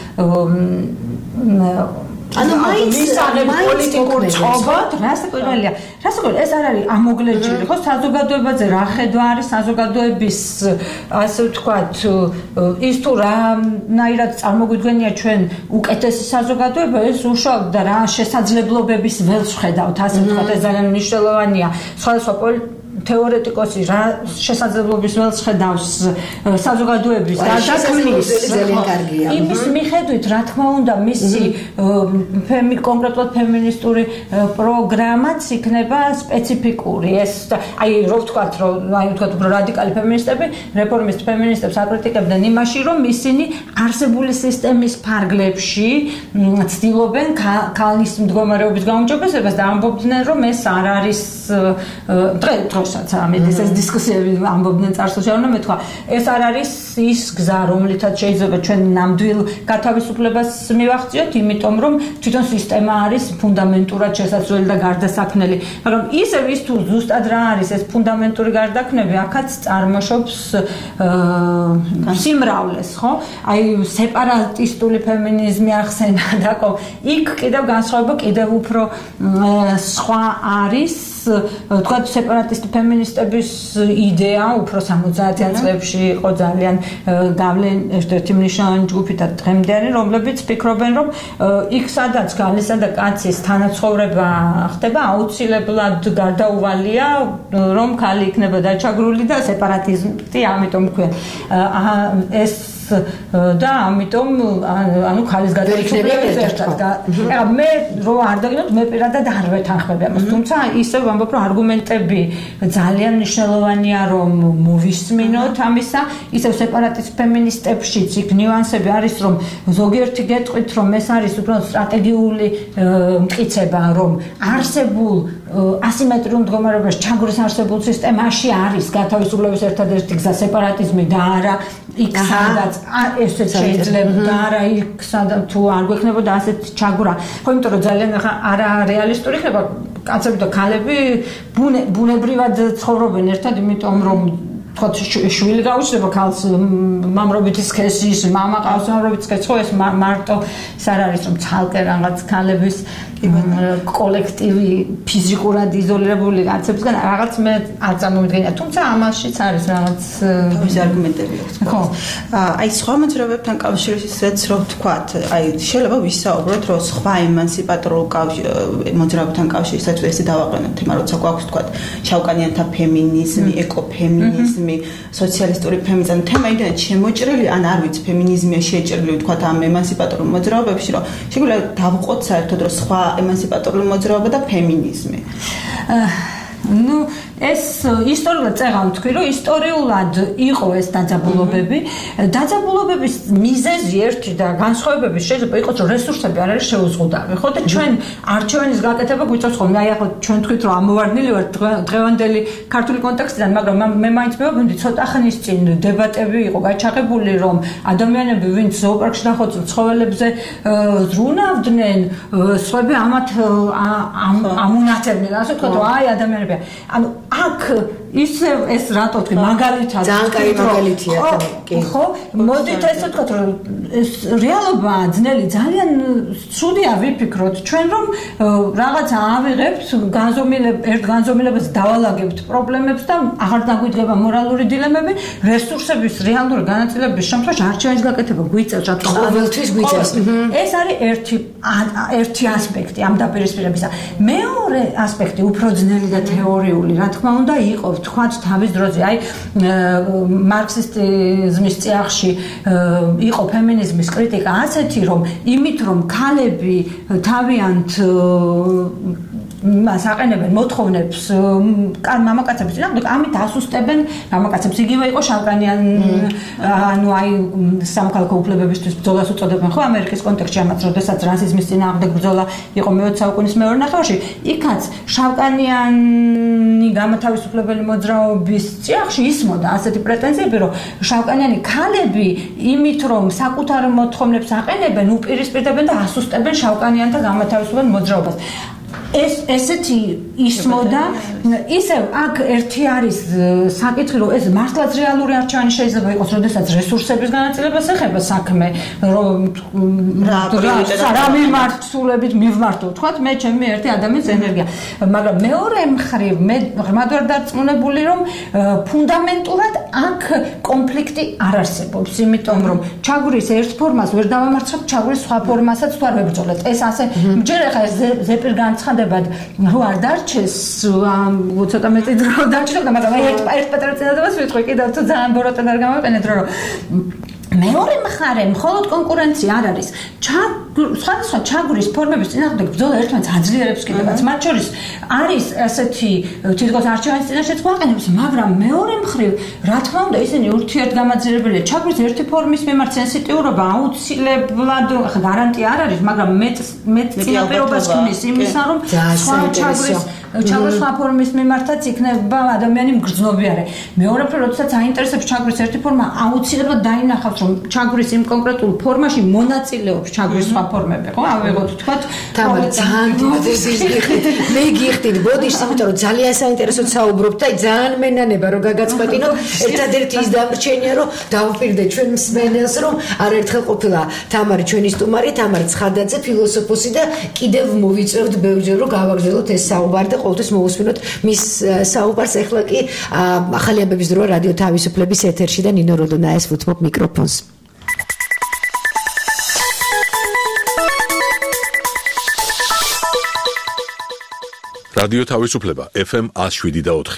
ანუ მაინც პოლიტიკურ წყობად რასაკვირველია ეს არ არის ამოგლეჯილი ხო საზოგადოებაზე რა ხედვა არის საზოგადოების ასე ვთქვათ ის თუ რანაირად წარმოგვიდგენია ჩვენ უკეთესი საზოგადოება ეს უშუალოდ და რა შესაძლებლობების ველს ვხედავთ ასე ვთქვათ ეს ძალიან მნიშვნელოვანია სხვადასხვა თეორეტიკოსი რა შესაძლებლობის ველს ხედავს საზოგადოების გადაქმნის იმის მიხედვით რა თქმა უნდა მისი კონკრეტულად ფემინისტური პროგრამაც იქნება სპეციფიკური ეს აი რო ვთქვათ უფრო რადიკალი ფემინისტები რეფორმისტ ფემინისტებს აკრიტიკებდნენ იმაში რომ ისინი არსებული სისტემის ფარგლებში ცდილობენ ქალის მდგომარეობის გაუმჯობესებას და ამბობდნენ რომ ეს არ არის დროსაც ამის ეს დისკუსიები ამბობდნენ წარსულში რომ მე თქვა ეს არ არის ის გზა რომლითაც შეიძლება ჩვენ ნამდვილ გათავისუფლებას მივახციოთ იმიტომ რომ თვითონ სისტემა არის ფუნდამენტურად შესაძლებელი და გარდასაქმნელი მაგრამ ისევ ის თუ ზუსტად რა არის ეს ფუნდამენტური გარდაქმნები აქაც წარმოშობს სიმრავლეს ხო აი სეპარატისტული ფემინიზმი ახსენა და იქ კიდევ განსხვავება კიდევ უფრო სხვა არის თქვა სეპარატისტი ფემინისტების იდეა უფრო 70-იან წლებში იყო ძალიან გავლენ ერთ-ერთი მნიშვნელოვანი ჯგუფი და დღემდე არის რომლებიც ფიქრობენ რომ იქ სადაც გალისა და კაცის თანაცხოვრება ხდება აუცილებლად გარდაუვალია რომ ქალი იქნება დაჩაგრული და სეპარატიზმი ამიტომ ქვია ეს და ამიტომ ანუ ქალის გადაიქცევას ერთად. ეხლა მე რო არ დაგინოთ მე პირადად არ ვეთანხმები ამას. თუმცა ისევ ვამბობ რომ არგუმენტები ძალიან მნიშვნელოვანია რომ მოვისმინოთ ამისა. ისევ სეპარატისტ ფემინისტებშიც იქ ნიუანსები არის რომ ზოგიერთი გეტყვით რომ ეს არის უბრალოდ სტრატეგიული მტკიცება რომ არსებულ ასიმეტრიულ მდგომარეობაში ჩაგურის არსებულ სისტემაში არის გათავისუფლების ერთადერთი გზა სეპარატიზმი და არა იქ სადაც ესეც შეიძლება და არა იქ სადაც თუ არ გვექნებოდა ასეთ ჩაგურა ხო იმიტომ რომ ძალიან არა რეალისტური ხდება კაცები და ქალები ბუნებრივად ცხოვრობენ ერთად იმიტომ რომ თქო შვილი გაუჩნდება ქალს მამრობითი სქესის მამა ყავს მამრობითი სქესი ხო ეს მარტო ის არ არის რომ ცალკე რაღაც ქალების კოლექტივი ფიზიკურად იზოლირებული კაცებისგან რაღაც მე არ წარმოვიდგენია თუმცა ამაშიც არის რაღაც თავისი არგუმენტები ხო აი სხვა მოძრაობებთან კავშირისათვის რო ვთქვათ აი შეიძლება ვისაუბროთ რომ სხვა ემანსიპატორულ მოძრაობებთან კავშირისათვის ესე დავაყენოთ თემა როცა გვაქვს ვთქვათ შავკანიანთა ფემინიზმი ეკოფემინიზმი სოციალისტური ფემინიზმი თემა იმდენად შემოჭრილი ან არ ვიცი ფემინიზმია შეჭრილი ვთქვათ ამ ემანსიპატორულ მოძრაობებში რომ შეგვიძლია დავყოთ საერთოდ რომ სხვა ემანსიპატორული მოძრაობა და ფემინიზმი. Ну, ეს ისტორიულად წეღავ თქვი, რომ ისტორიულად იყო ეს დაძაბულობები. დაძაბულობების მიზეზი ერთი და განსხვავებების შეიძლება იყოს, რომ რესურსები არ არის შეუზღუდავი, ხო? და ჩვენ არჩევანის გაკეთება გვიწევს ხოლმე. აი ახლა ჩვენ თქვით, რომ ამოვარდნილი ვართ დღევანდელი ქართული კონტექსტიდან, მაგრამ მე მაინც მევაბნდი ცოტა ხნის წინ დებატები იყო გაჩაღებული, რომ ადამიანები, ვინც ზოოპარკში ნახოთ ცხოველებზე ზრუნავდნენ, სხვები ამათ ამუნათებდნენ, ასე ვთქვათ, რომ აი ადამიანები ანუ აქ ისე ეს რატო თქვი მაგალითად ძალიან კაი მაგალითია ხო მოდით ესე ვთქვათ რომ ეს რეალობა ძნელი ძალიან ცუდია ვიფიქროთ ჩვენ რომ რაღაცა ავიღებთ ერთ განზომილებას დავალაგებთ პრობლემებს და აღარ დაგვიდგება მორალური დილემები რესურსების რეალური განაწილების შემთხვევაში არჩევანის გაკეთება გვიწევს რა თქმა უნდა ყოველთვის გვიწევს ეს არის ერთი ასპექტი ამ დაპირისპირებისა მეორე ასპექტი უფრო ძნელი და თეორიული რა თქმა უნდა იყო თქვათ თავის დროზე აი მარქსისტიზმის წიაღში იყო ფემინიზმის კრიტიკა ასეთი რომ იმით რომ ქალები თავიანთ მას აყენებენ მოთხოვნებს მამაკაცების წინააღმდეგ, ამით ასუსტებენ მამაკაცებს. იგივე იყო შავკანიან ანუ აი სამოქალაქო უფლებებისთვის ბრძოლას უწოდებენ ხო ამერიკის კონტექსტში ამაც როდესაც რასიზმის წინააღმდეგ ბრძოლა იყო მე-20 საუკუნის მეორე ნახევარში. იქაც შავკანიანი გამოთავისუფლებელი მოძრაობის წიაღში ისმოდა ასეთი პრეტენზიები, რომ შავკანიანი ქალები იმით რომ საკუთარ მოთხოვნებს აყენებენ, უპირისპირდებენ და ასუსტებენ შავკანიანთა გამოთავისუფლებელ მოძრაობას. ესეთი ისმოდა, ისევ აქ ერთი არის საკითხი, რომ ეს მართლაც რეალური არჩევანი შეიძლება იყოს, როდესაც რესურსების განაწილებას ეხება საქმე, რომ რა მიმართულებით მივმართო, თქვათ, მე ჩემი ერთი ადამიანის ენერგია. მაგრამ მეორე მხრივ მე ღრმად ვარ დარწმუნებული, რომ ფუნდამენტურად აქ კონფლიქტი არ არსებობს, იმიტომ რომ ჩაგვრის ერთ ფორმას ვერ დავამარცხებთ, ჩაგვრის სხვა ფორმასაც თუ არ ვებრძოლეთ. ეს ასე ჯერ ახლა ეს ზეპირ განცხადებად რო არ დარჩეს ცოტა მეტი დრო დარჩენდა, მაგრამ ერთ პატარა წინადადებას ვიტყვი კიდევ თუ ძალიან ბოროტად არ გამოვიყენეთ, რომ მეორე მხარე მხოლოდ კონკურენცია არ არის. სხვადასხვა ჩაგვრის ფორმების წინააღმდეგ ბრძოლა ერთმანეთს აძლიერებს კიდევაც. მათ შორის არის ასეთი თითქოს არჩევანის წინაშეც გვაყენებს, მაგრამ მეორე მხრივ, რა თქმა უნდა, ისინი ურთიერთგამაძლიერებელია. ჩაგვრის ერთი ფორმის მიმართ სენსიტიურობა აუცილებლად გარანტია არ არის, მაგრამ მეც წინაპირობას ქმნის იმისა, რომ სხვა ჩაგვრის სხვა ფორმის მიმართაც იქნება ადამიანი მგრძნობიარე. მეორე მხრივ, როდესაც აინტერესებს ჩაგვრის ერთი ფორმა, აუცილებლად დაინახავს, რომ ჩაგვრის იმ კონკრეტულ ფორმაში მონაწილეობს ჩაგვრის სხვა ფორმები, ხო? ავიღოთ თქვათ, თამარ ძალიან დიდ მე გიხდით ბოდიშს, იმიტომ რომ ძალიან საინტერესოდ საუბრობთ და ძალიან მენანება რომ გაგაწყვეტინო. ერთადერთი ის დამრჩენია, რომ დავუპირდე ჩვენ მსმენელს, რომ არაერთხელ ყოფილა თამარი ჩვენი სტუმარი, თამარ ცხადაძე, ფილოსოფოსი და კიდევ მოვიწევთ ბევრჯერ რომ გავაგრძელოთ ეს საუბარი და ყოველთვის მოვუსმინოთ მის საუბარს. ეხლა კი ახალი ამბების დროა რადიო თავისუფლების ეთერში და ნინო როდონაეს ვუთმობ მიკროფონს. რადიო თავისუფლება FM 107.4.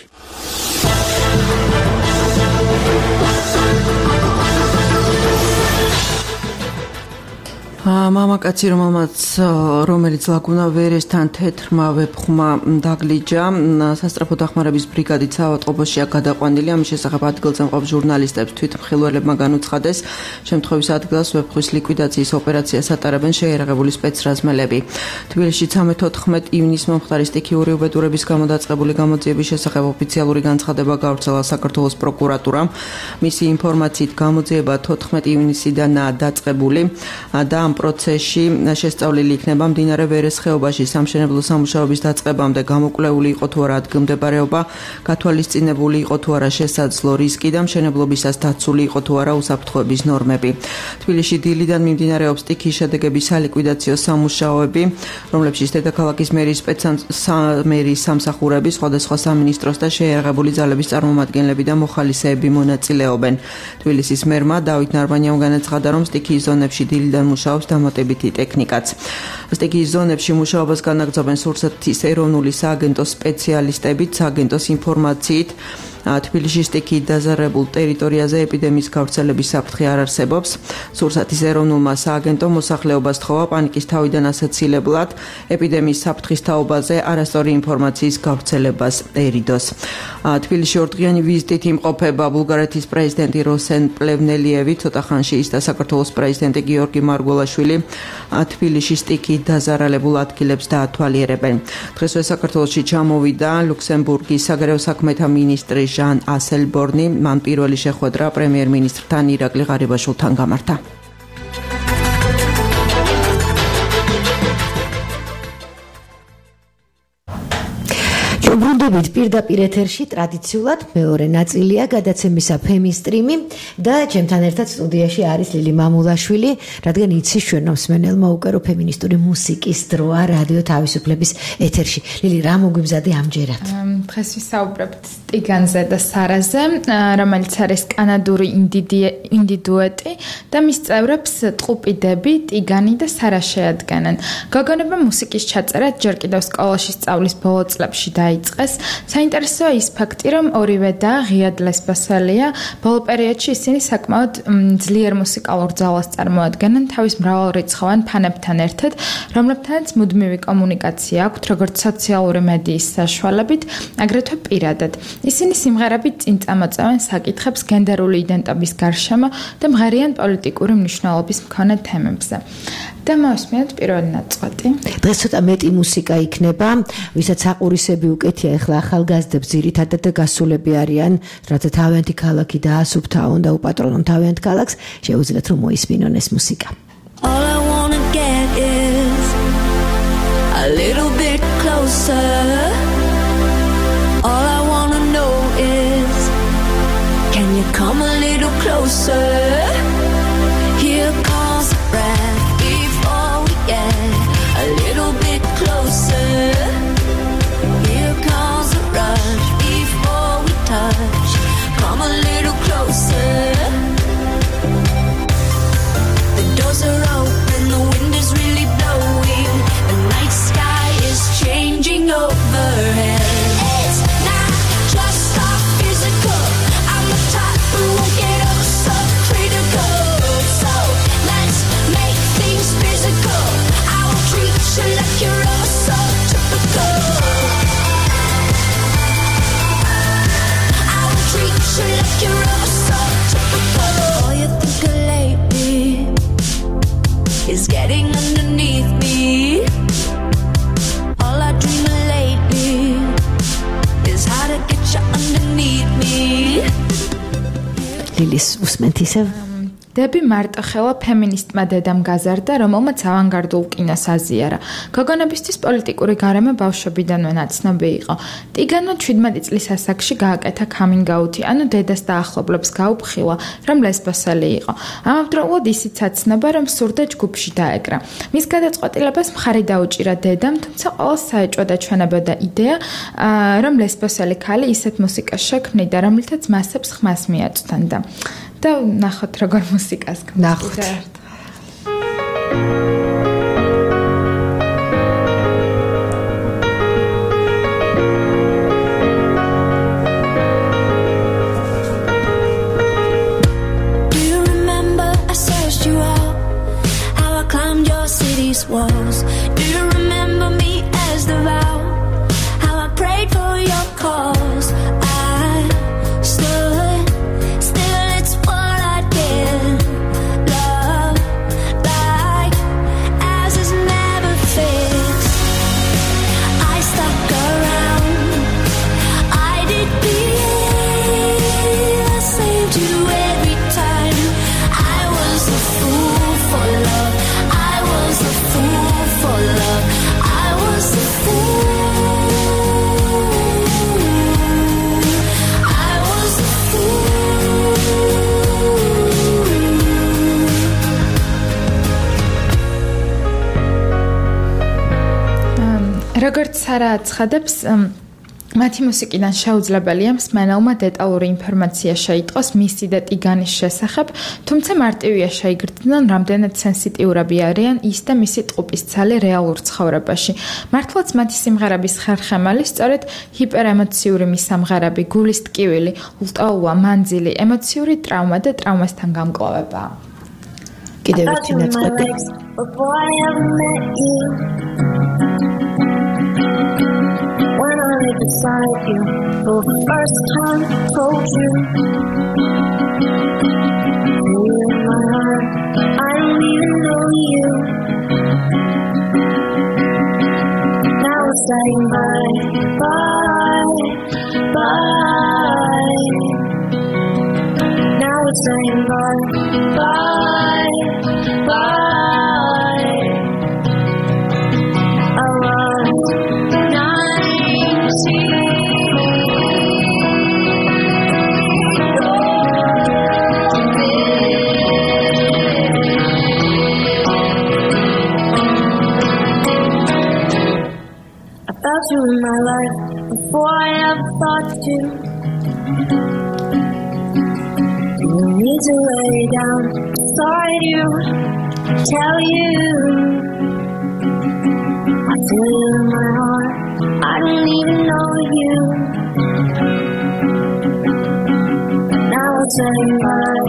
მამაკაცი რომელიც ლაგუნა ვერესთან თეთრმა ვეფხმა დაგლიჯა სასტრაფო დახმარების ბრიგადით საავადმყოფოშია გადაყვანილი. ამის შესახებ ადგილზე მყოფ ჟურნალისტებს თვითმხილველებმა განუცხადეს, შემთხვევის ადგილას ვეფხვის ლიკვიდაციის ოპერაციას ატარებენ შეიარაღებული სპეცრაზმელები. თბილისში 13-14 ივნისს მომხდარი სტიქიური უბედურების გამო დაწყებული გამოძიების შესახებ ოფიციალური განცხადება გავრცელა საქართველოს პროკურატურამ. მისი ინფორმაციით გამოძიება 14 ივნისიდანაა დაწყებული და ამ პროცესში შესწავლილი იქნება მდინარე ვერეს ხეობაში სამშენებლო სამუშაოების დაწყებამდე გამოკვლეული იყო თუ არა ადგილმდებარეობა, გათვალისწინებული იყო თუ არა შესაძლო რისკი და მშენებლობისას დაცული იყო თუ არა უსაფრთხოების ნორმები. თბილისში დილიდან მიმდინარეობს სტიქიის შედეგების სალიკვიდაციო სამუშაოები, რომლებშიც დედაქალაქის მერის სამსახურები, სხვადასხვა სამინისტროს და შეიარაღებული ძალების წარმომადგენლები და მოხალისეები მონაწილეობენ. თბილისის მერმა დავით ნარბანიამ განაცხადა, რომ სტიქიის ზონებში დილიდან მუშაობს დამატებითი ტექნიკაც. სტიქიის ზონებში მუშაობას განაგრძობენ სურსათის ეროვნული სააგენტოს სპეციალისტებით, სააგენტოს ინფორმაციით. თბილისში სტიქიით დაზარებულ ტერიტორიაზე ეპიდემიის გავრცელების საფრთხე არ არსებობს. სურსათის ეროვნულმა სააგენტომ მოსახლეობას თხოვა პანიკის თავიდან ასაცილებლად ეპიდემიის საფრთხის თაობაზე არასწორი ინფორმაციის გავრცელებას ერიდოს. თბილისში ორდღიანი ვიზიტით იმყოფება ბულგარეთის პრეზიდენტი როსენ პლევნელიევი, ცოტა ხანში ის და საქართველოს პრეზიდენტი გიორგი მარგველაშვილი თბილისში სტიქიით დაზარალებულ ადგილებს დაათვალიერებენ. დღესვე საქართველოში ჩამოვიდა ლუქსემბურგის საგარეო საქმეთა მინისტრი ჟან ასელბორნი. მან პირველი შეხვედრა პრემიერ-მინისტრთან ირაკლი ღარიბაშვილთან გამართა. ბრუნდებით პირდაპირ ეთერში ტრადიციულად მეორე ნაწილია გადაცემისა ფემისტრიმი და ჩემთან ერთად სტუდიაში არის ლილი მამულაშვილი, რადგან იცის ჩვენ მსმენელმა უკვე რომ ფემინისტური მუსიკის დროა რადიო თავისუფლების ეთერში. ლილი, რა მოგვიბზადი ამჯერად? დღეს ვისაუბრებთ ტიგანზე და სარაზე, რომელიც არის კანადური ინდი დუეტი და მის წევრებს ტყუპიდები, ტიგანი და სარა შეადგენენ. გოგონებმა მუსიკის ჩაწერა ჯერ კიდევ სკოლაში სწავლის ბოლო წლებში დაიწყეს. დაიწყეს. საინტერესოა ის ფაქტი, რომ ორივე და ღიად ლესბოსელია. ბოლო პერიოდში ისინი საკმაოდ ძლიერ მუსიკალურ ძალას წარმოადგენენ თავის მრავალრიცხოვან ფანებთან ერთად, რომლებთანაც მუდმივი კომუნიკაცია აქვთ როგორც სოციალური მედიის საშუალებით, აგრეთვე პირადად. ისინი სიმღერებით წინ წამოწევენ საკითხებს გენდერული იდენტობის გარშემო და მღერიან პოლიტიკური მნიშვნელობის მქონე თემებზე. და მოსმენთ პირველი ნაწყვეტი. დღეს ცოტა მეტი მუსიკა იქნება, ვისაც აყურისები უკეთია, ახლა ახალგაზრდებს ძირითადად გასულები არიან, რათა თავიანთი ქალაქი დაასუფთავონ და უპატრონონ თავიანთ ქალაქს, შეუძლიათ რომ მოისმინონ ეს მუსიკა. All I wanna get is a little bit closer. All I wanna know is, can you come a little closer? Here comes the breath before we get a little bit closer. Here comes the rush before we touch. Come a little closer. The doors are open, the wind is really blowing. The night sky is changing overhead. It's not just our physical. I'm the type who won't get up so critical. So let's make things physical. I will treat you like you're all so typical. I will treat you like you're all so typical. All you think of lately is getting underneath me. All I dream of lately is how to get you underneath me. Lilis უსმენთ ისევ? დები მარტოხელა ფემინისტმა დედამ გაზარდა, რომელმაც ავანგარდულ კინოს აზიარა. გოგონებისთვის პოლიტიკური გარემო ბავშვობიდანვე ნაცნობი იყო. ტიგანო 17 წლის ასაკში გააკეთა coming out-ი, ანუ დედას და ახლობლებს გაუფხილა, რომ ლესბოსელი იყო. ამავდროულად ისიც აცნობა, რომ სურდა ჯგუფში დაეკრა. მის გადაწყვეტილებას მხარი დაუჭირა დედამ, თუმცა ყველას საეჭვო დაჩვენებოდა იდეა, რომ ლესბოსელი ქალი ისეთ მუსიკას შექმნიდა, რომლითაც მასებს ხმას მიაწვდანდა. და ნახოთ როგორ მუსიკას ნახოთ. Do you remember I searched you out? How I climbed your city's walls? Do you remember me as the vow? How I prayed for your cause? I stood still, it's what I did. Love like as is never fixed. I stuck around. I did believe I saved you every time. I was a fool for love. I was a fool for love. I was a fool. I was a fool. როგორც სარა აცხადებს, მათი მუსიკიდან შეუძლებელია მსმენელმა დეტალური ინფორმაცია შეიტყოს მისი და ტიგანის შესახებ, თუმცა მარტივია შეიგრძნონ, რამდენად სენსიტიურები არიან ის და მისი ტყუპის ცალი რეალურ ცხოვრებაში. მართლაც მათი სიმღერების ხერხემალი სწორედ ჰიპერემოციური მისამღერები, გულის ტკივილი, ულტაუა, მანძილი, ემოციური ტრავმა და ტრავმასთან გამკლავებაა. კიდევ ერთი ნაწყვეტი. Before I ever met you, when I lay beside you for the first time, told you, you in my heart, I don't even know you. Now it's saying bye, bye, bye. Now it's saying bye, bye, bye. I was 19. I felt you in my life before I ever thought to. You need to lay down beside you, tell you I I feel it in my heart. I don't even know you. Now it's saying bye,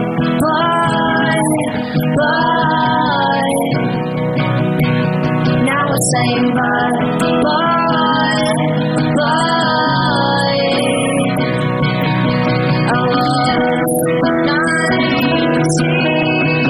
bye. Now it's saying bye, bye. I was 19.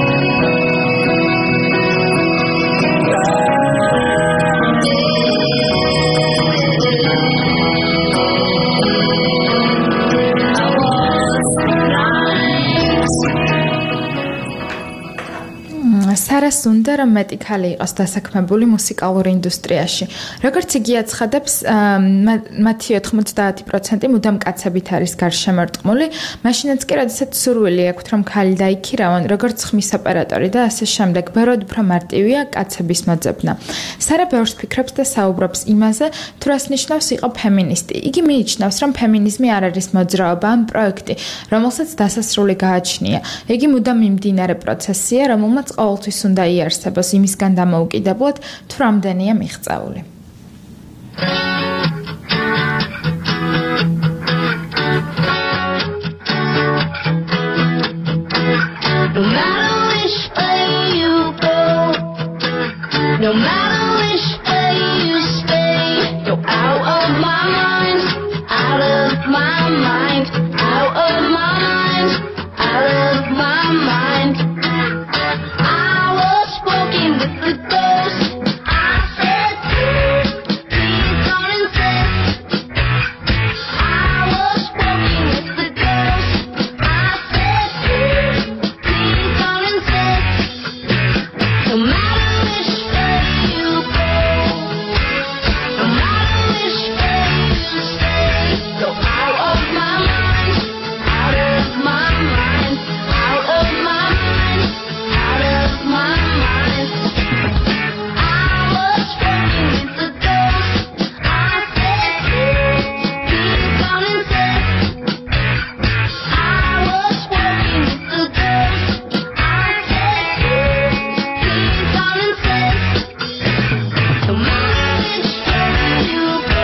სარას უნდა რომ მეტი ქალი იყოს დასაქმებული მუსიკალურ ინდუსტრიაში. როგორც იგი აცხადებს, მათი 90% მუდამ კაცებით არის გარშემორტყმული, მაშინაც კი როდესაც სურვილი აქვთ რომ ქალი დაიქირავონ, როგორც ხმის ოპერატორი და ასე შემდეგ, ბევრად უფრო მარტივია კაცების მოძებნა. სარა ბევრს ფიქრობს და საუბრობს იმაზე, თუ რას ნიშნავს იყო ფემინისტი. იგი მიიჩნევს, რომ ფემინიზმი არ არის მოძრაობა ან პროექტი, რომელსაც დასასრული გააჩნია. იგი მუდამ მიმდინარე პროცესია, რომელმაც ყოველთვის უნდა იარსებოს იმისგან დამოუკიდებლად, თუ რამდენია მიღწეული. No matter which way you go, no matter which way you stay, you're out of my mind, out of my mind, out of my mind, out of my mind. I was walking with the ghost. I said, please don't insist. I was walking with the ghost. I said, please don't insist. No matter which way you go, no matter which way you stay, you're out of my mind, out of my mind, out of my mind, out of my mind. I was walking with the ghost. I said, please don't insist. I was walking with the ghost. I said, please don't insist. No matter which way you go,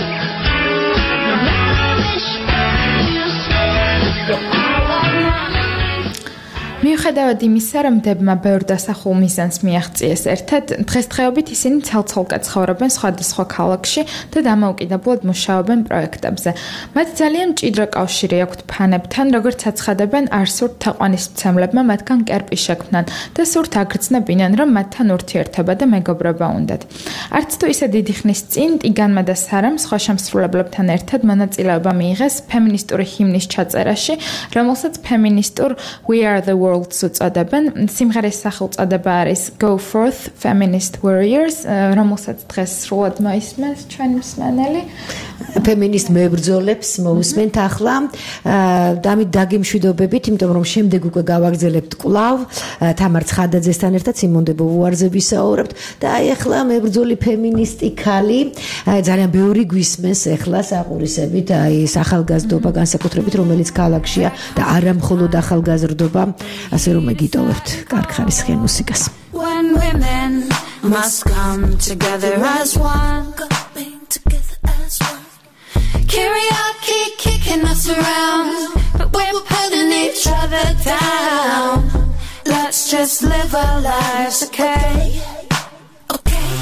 no matter which way you stay, you're out of my mind. მიუხედავად იმისა, რომ დებმა ბევრ დასახულ მიზანს მიაღწიეს ერთად, დღესდღეობით ისინი ცალ-ცალკე ცხოვრობენ სხვადასხვა ქალაქში და დამოუკიდებლად მუშაობენ პროექტებზე. მათ ძალიან მჭიდრო კავშირი აქვთ ფანებთან, როგორც აცხადებენ, არ სურთ თაყვანისმცემლებმა მათგან კერპი შექმნან და სურთ აგრძნებინან, რომ მათთან ურთიერთობა და მეგობრობა უნდათ. არც თუ ისე დიდი ხნის წინ ტიგანმა და სარამ სხვა შემსრულებლებთან ერთად მონაწილეობა მიიღეს ფემინისტური ჰიმნის ჩაწერაში, რომელსაც ფემინისტურ We Are the World უწოდებენ. სიმღერის სახელწოდება არის Go Forth Feminist Warriors, რომელსაც დღეს სრულად მოისმენს ჩვენი მსმენელი. ფემინისტ მებრძოლებს მოусმენთ ახლა. დამით დაგემშვიდობებით, იმიტომ რომ შემდეგ უკვე გავაგზავნებთ კვლავ თამარ ცხადაძესთან ერთად სიმონდე ბოვუარზე ვისაუბრებთ და აი ახლა მებრძოლი ფემინისტი ქალი, ძალიან ბევრი გვისმენს ახლა საყურისებით, აი ახალგაზრდობა განსაკუთრებით რომელიც ქალაქშია და არა მხოლოდ ახალგაზრდობა, ასე რომ მეგიტოვებთ კარგ ხარისხიან მუსიკას. When women must come together as one, coming together as one. Karaoke kicking us around, but we're pulling each other down. Let's just live our lives, okay? Okay.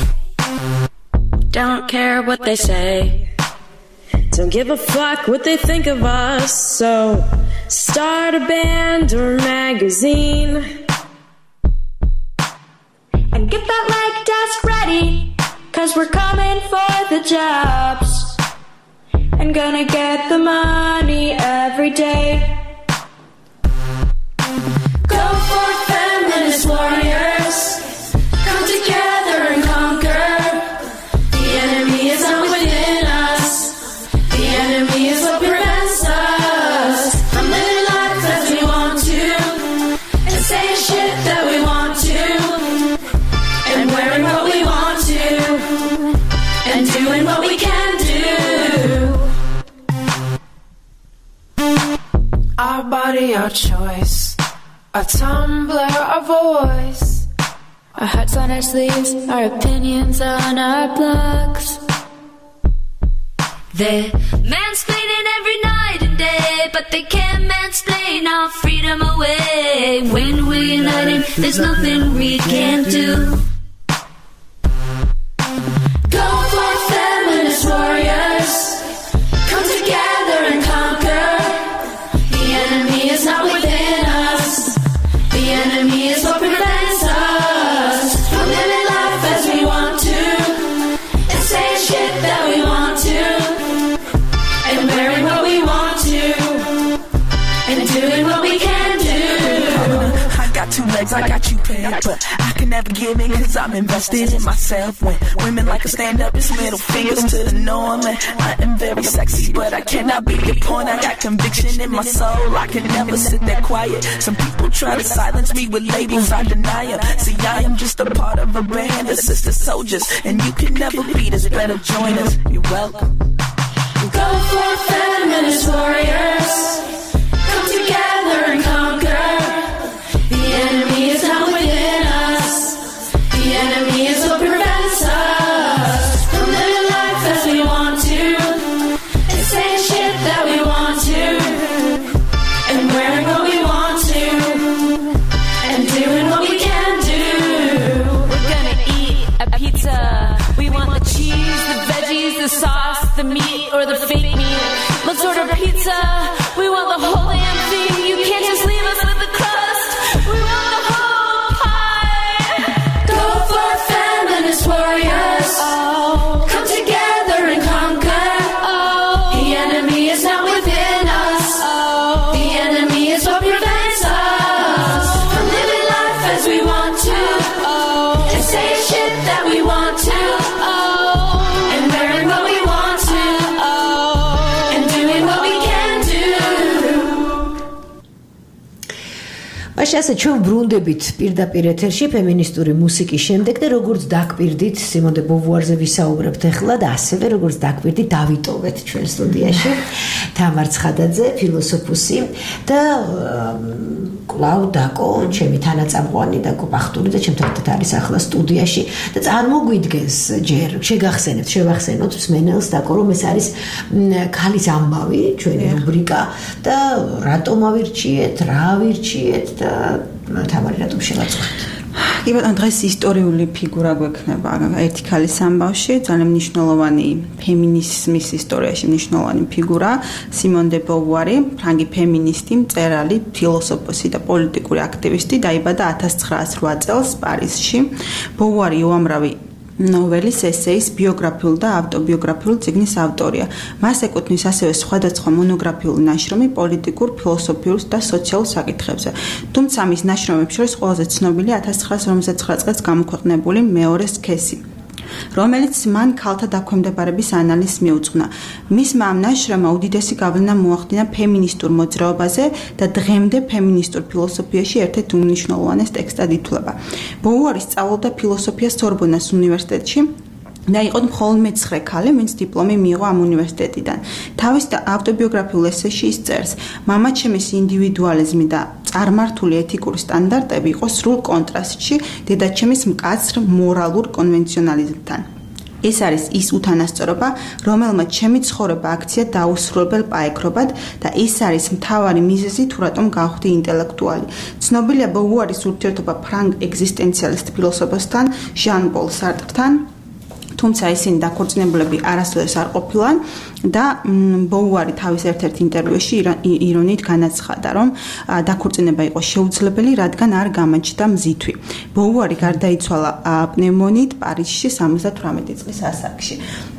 Don't care what they say. Don't give a fuck what they think of us. So start a band or magazine and get that like desk ready, 'cause we're coming for the jobs and gonna get the money every day. Go for feminist warriors, come together and conquer. The enemy is not within us, the enemy is what prevents us from living life as we want to, and saying shit that we want to, and wearing what we want to, and doing what we can do. Our body, our choice, our Tumblr, our voice, Our hearts on our sleeves, our opinions on our blogs. They're mansplaining every night and day, but they can't mansplain our freedom away. When we're united, there's nothing we can't do. Go for feminist warriors, come together and conquer. The enemy is not within us, the enemy is what prevents us from living life as we want to, and saying shit that we want to, and wearing what we want to, and doing what we can do. I got two legs, I got you pegged, but I can never give in cause I'm invested in myself. When women like to stand up, it's middle fingers to the norm. And I am very sexy, but I cannot be your pawn. I got conviction in my soul, I can never sit there quiet. Some people try to silence me with labels, I deny them. See, I am just a part of a band of sister soldiers, and you can never beat us, better join us. You're welcome. Go for feminist warriors, come together and conquer. The enemy is not within us, the enemy is what prevents us from living life as we want to, and saying shit that we want to, and wearing what we want to, and doing what we can do. We're gonna eat a pizza. We want the cheese, the veggies, the sauce, the meat, or the fake meat. Let's order pizza. We want the whole damn thing. You can't just leave us with the crust. We want the whole pie. Go for feminist warriors. Come together and conquer. The enemy is not within us. The enemy is what prevents us from living life as we want to, and saying shit that we want to, and wearing what we want to, and doing what we can do. მაშინ ასე ჩვენ ბრუნდებით პირდაპირ ეთერში ფემინისტური მუსიკის შემდეგ და როგორც დაგკვირდით სიმონ დე ბოვუარზე ვისაუბრებთ ახლა და ასევე როგორც დაგკვირდით დავიტოვეთ ჩვენ სტუდიაში თამარ ცხადაძე ფილოსოფოსი და კლავ დაკო ჩემი თანაწამყვანი და კოპახტური და ჩემთან ერთად არის ახლა სტუდიაში და წარმოგვიდგენს ჯერ შევახსენოთ მსმენელს დაკო რომ ეს არის ქალის ამბავი ჩვენი რუბრიკა და რატომ ავირჩიეთ რა ავირჩიეთ და თამარი რატომ შევაწყოთ კი ბატონო დღეს ისტორიული ფიგურა გვექნება ერთი ქალის ამბავში ძალიან მნიშვნელოვანი ფემინიზმის ისტორიაში მნიშვნელოვანი ფიგურა სიმონ დე ბოვუარი ფრანგი ფემინისტი მწერალი ფილოსოფოსი და პოლიტიკური აქტივისტი დაიბადა 1908 წელს პარიზში ბოვუარი უამრავი ნოველის, ესეის, ბიოგრაფიულ და ავტობიოგრაფიულ წიგნის ავტორია. მას ეკუთვნის ასევე სხვადასხვა მონოგრაფიული ნაშრომი პოლიტიკურ, ფილოსოფიურ და სოციალურ საკითხებზე. თუმცა მის ნაშრომებს შორის ყველაზე ცნობილია 1959 წელს გამოქვეყნებული მეორე სქესი. რომელიც მან ქალთა დაქვემდებარების ანალიზს მიუძღვნა. მისმა ამ ნაშრომმა უდიდესი გავლენა მოახდინა ფემინისტურ მოძრაობაზე და დღემდე ფემინისტურ ფილოსოფიაში ერთ-ერთ უმნიშვნელოვანეს ტექსტად ითვლება. ბოვუარი სწავლობდა ფილოსოფიას სორბონას უნივერსიტეტში და იყო მხოლოდ მე-9 ქალი, ვინც დიპლომი მიიღო ამ უნივერსიტეტიდან. თავის ავტობიოგრაფიულ ესეში ის წერს: „მამაჩემის ინდივიდუალიზმი და წარმართული ეთიკური სტანდარტები იყო სრულ კონტრასტში დედაჩემის მკაცრ მორალურ კონვენციონალიზმთან. ეს არის ის უთანასწორობა, რომელმაც ჩემი ცხოვრება აქცია დაუსრულებელ პაექრობად და ეს არის მთავარი მიზეზი თუ რატომ გავხდი ინტელექტუალი. ცნობილია ბოვუარის ურთიერთობა ფრანგ ეგზისტენციალისტ ფილოსოფოსთან, ჟან პოლ სარტრთან, თუმცა ისინი დაქორწინებულები არასოდეს არ ყოფილან და ბოვუარი თავის ერთ-ერთ ინტერვიუში ირონიით განაცხადა, რომ დაქორწინება იყო შეუძლებელი, რადგან არ გამაჩნდა მზითვი. ბოვუარი გარდაიცვალა პნევმონიით პარიზში 78 წლის ასაკში.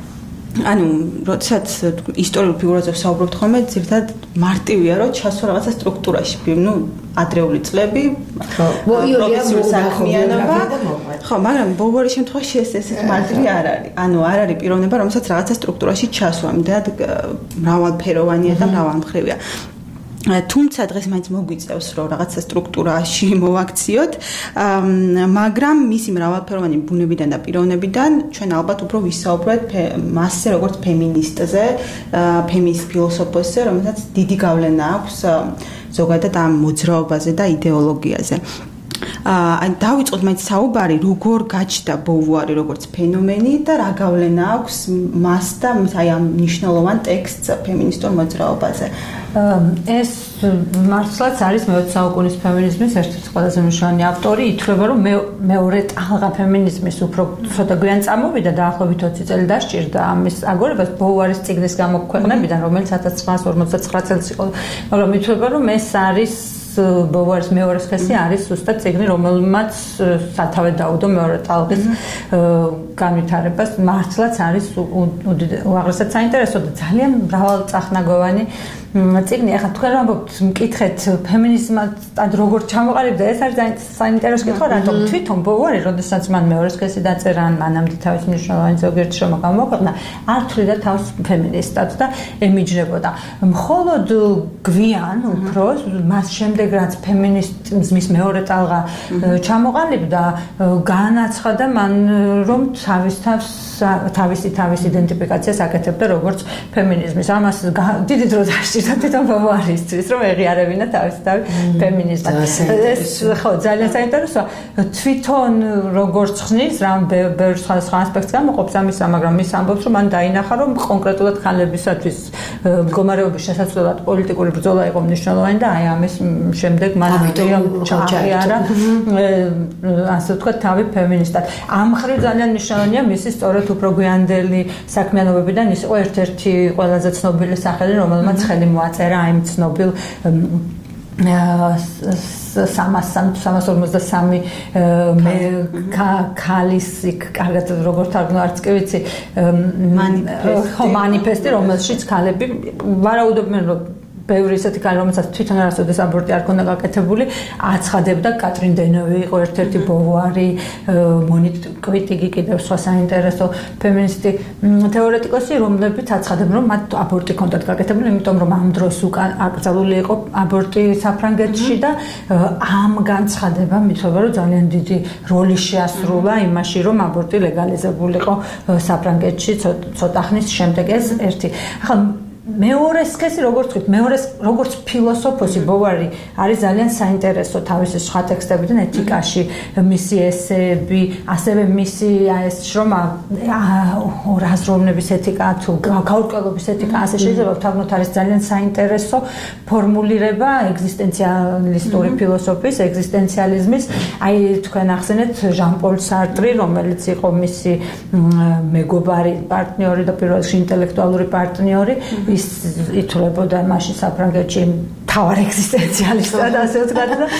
ანუ, როდესაც ისტორიულ ფიგურაზე ვსაუბრობთ ხოლმე, ზოგადად მარტივია, რომ ჩასვა რაღაცა სტრუქტურაში, ну, ადრეული წლები, პროფესიული საქმიანობა. ხო, მაგრამ ბოვუარის შემთხვევაში ეს მარტივი არ არის. ანუ, არ არის პიროვნება, რომელსაც რაღაცა სტრუქტურაში ჩასვა, იმდენად მრავალფეროვანია და მრავალმხრივია. თუმცა დღეს მაინც მოგვიწევს რომ რაღაცა სტრუქტურაში მოვაქციოთ, მაგრამ მისი მრავალფეროვანი ბუნებიდან და პიროვნებიდან ჩვენ ალბათ უფრო ვისაუბროთ მასზე როგორც ფემინისტზე, ფემინისტ ფილოსოფოსზე, რომელსაც დიდი გავლენა აქვს ზოგადად ამ მოძრაობაზე და იდეოლოგიაზე. დავიწყოთ მაინც საუბარი, როგორ გაჩნდა ბოვუარი როგორც ფენომენი და რა გავლენა აქვს მას და აი ამ მნიშვნელოვან ტექსტს ფემინისტურ მოძრაობაზე. ეს მართლაც არის მე-20 საუკუნის ფემინიზმის ერთ-ერთი ყველაზე მნიშვნელოვანი ავტორი. ითვლება, რომ მეორე ტალღა ფემინიზმის უფრო ცოტა გვიან წამოვიდა, დაახლოებით 20 წელი დასჭირდა ამის აგორებას ბოვუარის წიგნის გამოქვეყნებიდან, რომელიც 1959 წელს იყო. მაგრამ ითვლება, რომ ეს არის ბოვუარის მეორე სქესი არის ზუსტად წიგნი, რომელმაც სათავე დაუდო მეორე ტალღის განვითარებას. მართლაც არის უაღრესად საინტერესო და ძალიან მრავალწახნაგოვანი წიგნი. ახლა თქვენ ამბობთ, მკითხეთ ფემინიზმად როგორ ჩამოყალიბდა, ეს არის საინტერესო კითხვა, რატომ თვითონ ბოვუარი, როდესაც მან მეორე სქესი დაწერა, მანამდე თავის მნიშვნელოვანი ზოგიერთი შრომა გამოაქვეყნა, არ თვლიდა თავს ფემინისტად და ემიჯნებოდა. მხოლოდ გვიან უფრო მას შემდეგ რაც ფემინიზმის მეორე ტალღა ჩამოყალიბდა, განაცხადა მან, რომ თავის იდენტიფიკაციას აკეთებდა როგორც ფემინიზმის. ამას დიდი დრო დასჭირდა თვითონ ბოვუარისთვის, რომ ეღიარებინა თავისი ფემინიზმად. ეს ხო ძალიან საინტერესოა. თვითონ როგორც ხსნის, რამ ბევრ სხვა ასპექტს გამოყოფს ამისა, მაგრამ ის ამბობს, რომ მან დაინახა, რომ კონკრეტულად ხალებისათვის მდგომარეობის შესაძლებლად პოლიტიკური ბრძოლა იყო მნიშვნელოვანი და აი ამის შემდეგ მან ჩააყარა ასე ვთქვათ თავი ფემინისტად. ამ მხრივ ძალიან მნიშვნელოვანია მისი სწორედ უფრო გვიანდელი საქმიანობებიდან ის იყო ერთ-ერთი ყველაზე ცნობილი სახელი, რომელმაც ხელი მოაწერა იმ ცნობილ 353 ქალის კარგად როგორ თარგმნა არც კი ვიცი მანიფესტი, რომელშიც ქალები ვარაუდობდნენ, რომ ბევრი ისეთი ქალი, რომელსაც თვითონ არასოდეს აბორტი არ ქონდა გაკეთებული, აცხადებდა. კატრინ დენოვი იყო ერთ-ერთი ბოვუარი, მონიკ კვიტიგი კიდევ სხვა საინტერესო ფემინისტი თეორეტიკოსი, რომლებიც აცხადებდნენ, რომ მათ აბორტი ქონდათ გაკეთებული, იმიტომ რომ ამ დროს უკან აკრძალული იყო აბორტი საფრანგეთში და ამ განცხადებამ ითვლება, რომ ძალიან დიდი როლი შეასრულა იმაში, რომ აბორტი ლეგალიზებულიყო საფრანგეთში ცოტა ხნის შემდეგ. ეს ერთი. ახლა მეორე სქესი, როგორც ვთქვით, როგორც ფილოსოფოსი ბოვუარი არის ძალიან საინტერესო თავისი სხვა ტექსტებიდან ეთიკაში, მისი ესეები, ასევე მისი ეს შრომა ორაზროვნების ეთიკა თუ გაურკვევლობის ეთიკა, ასე შეიძლება ვთქვათ, არის ძალიან საინტერესო ფორმულირება ეგზისტენციალისტური ფილოსოფიის, ეგზისტენციალიზმის. აი თქვენ ახსენეთ ჟან-პოლ სარტრი, რომელიც იყო მისი მეგობარი, პარტნიორი და პირველ რიგში ინტელექტუალური პარტნიორი. ის ითვლებოდა მაშინ საფრანგეთში თავარ ეგზისტენციალისტად, ასე ვთქვათ და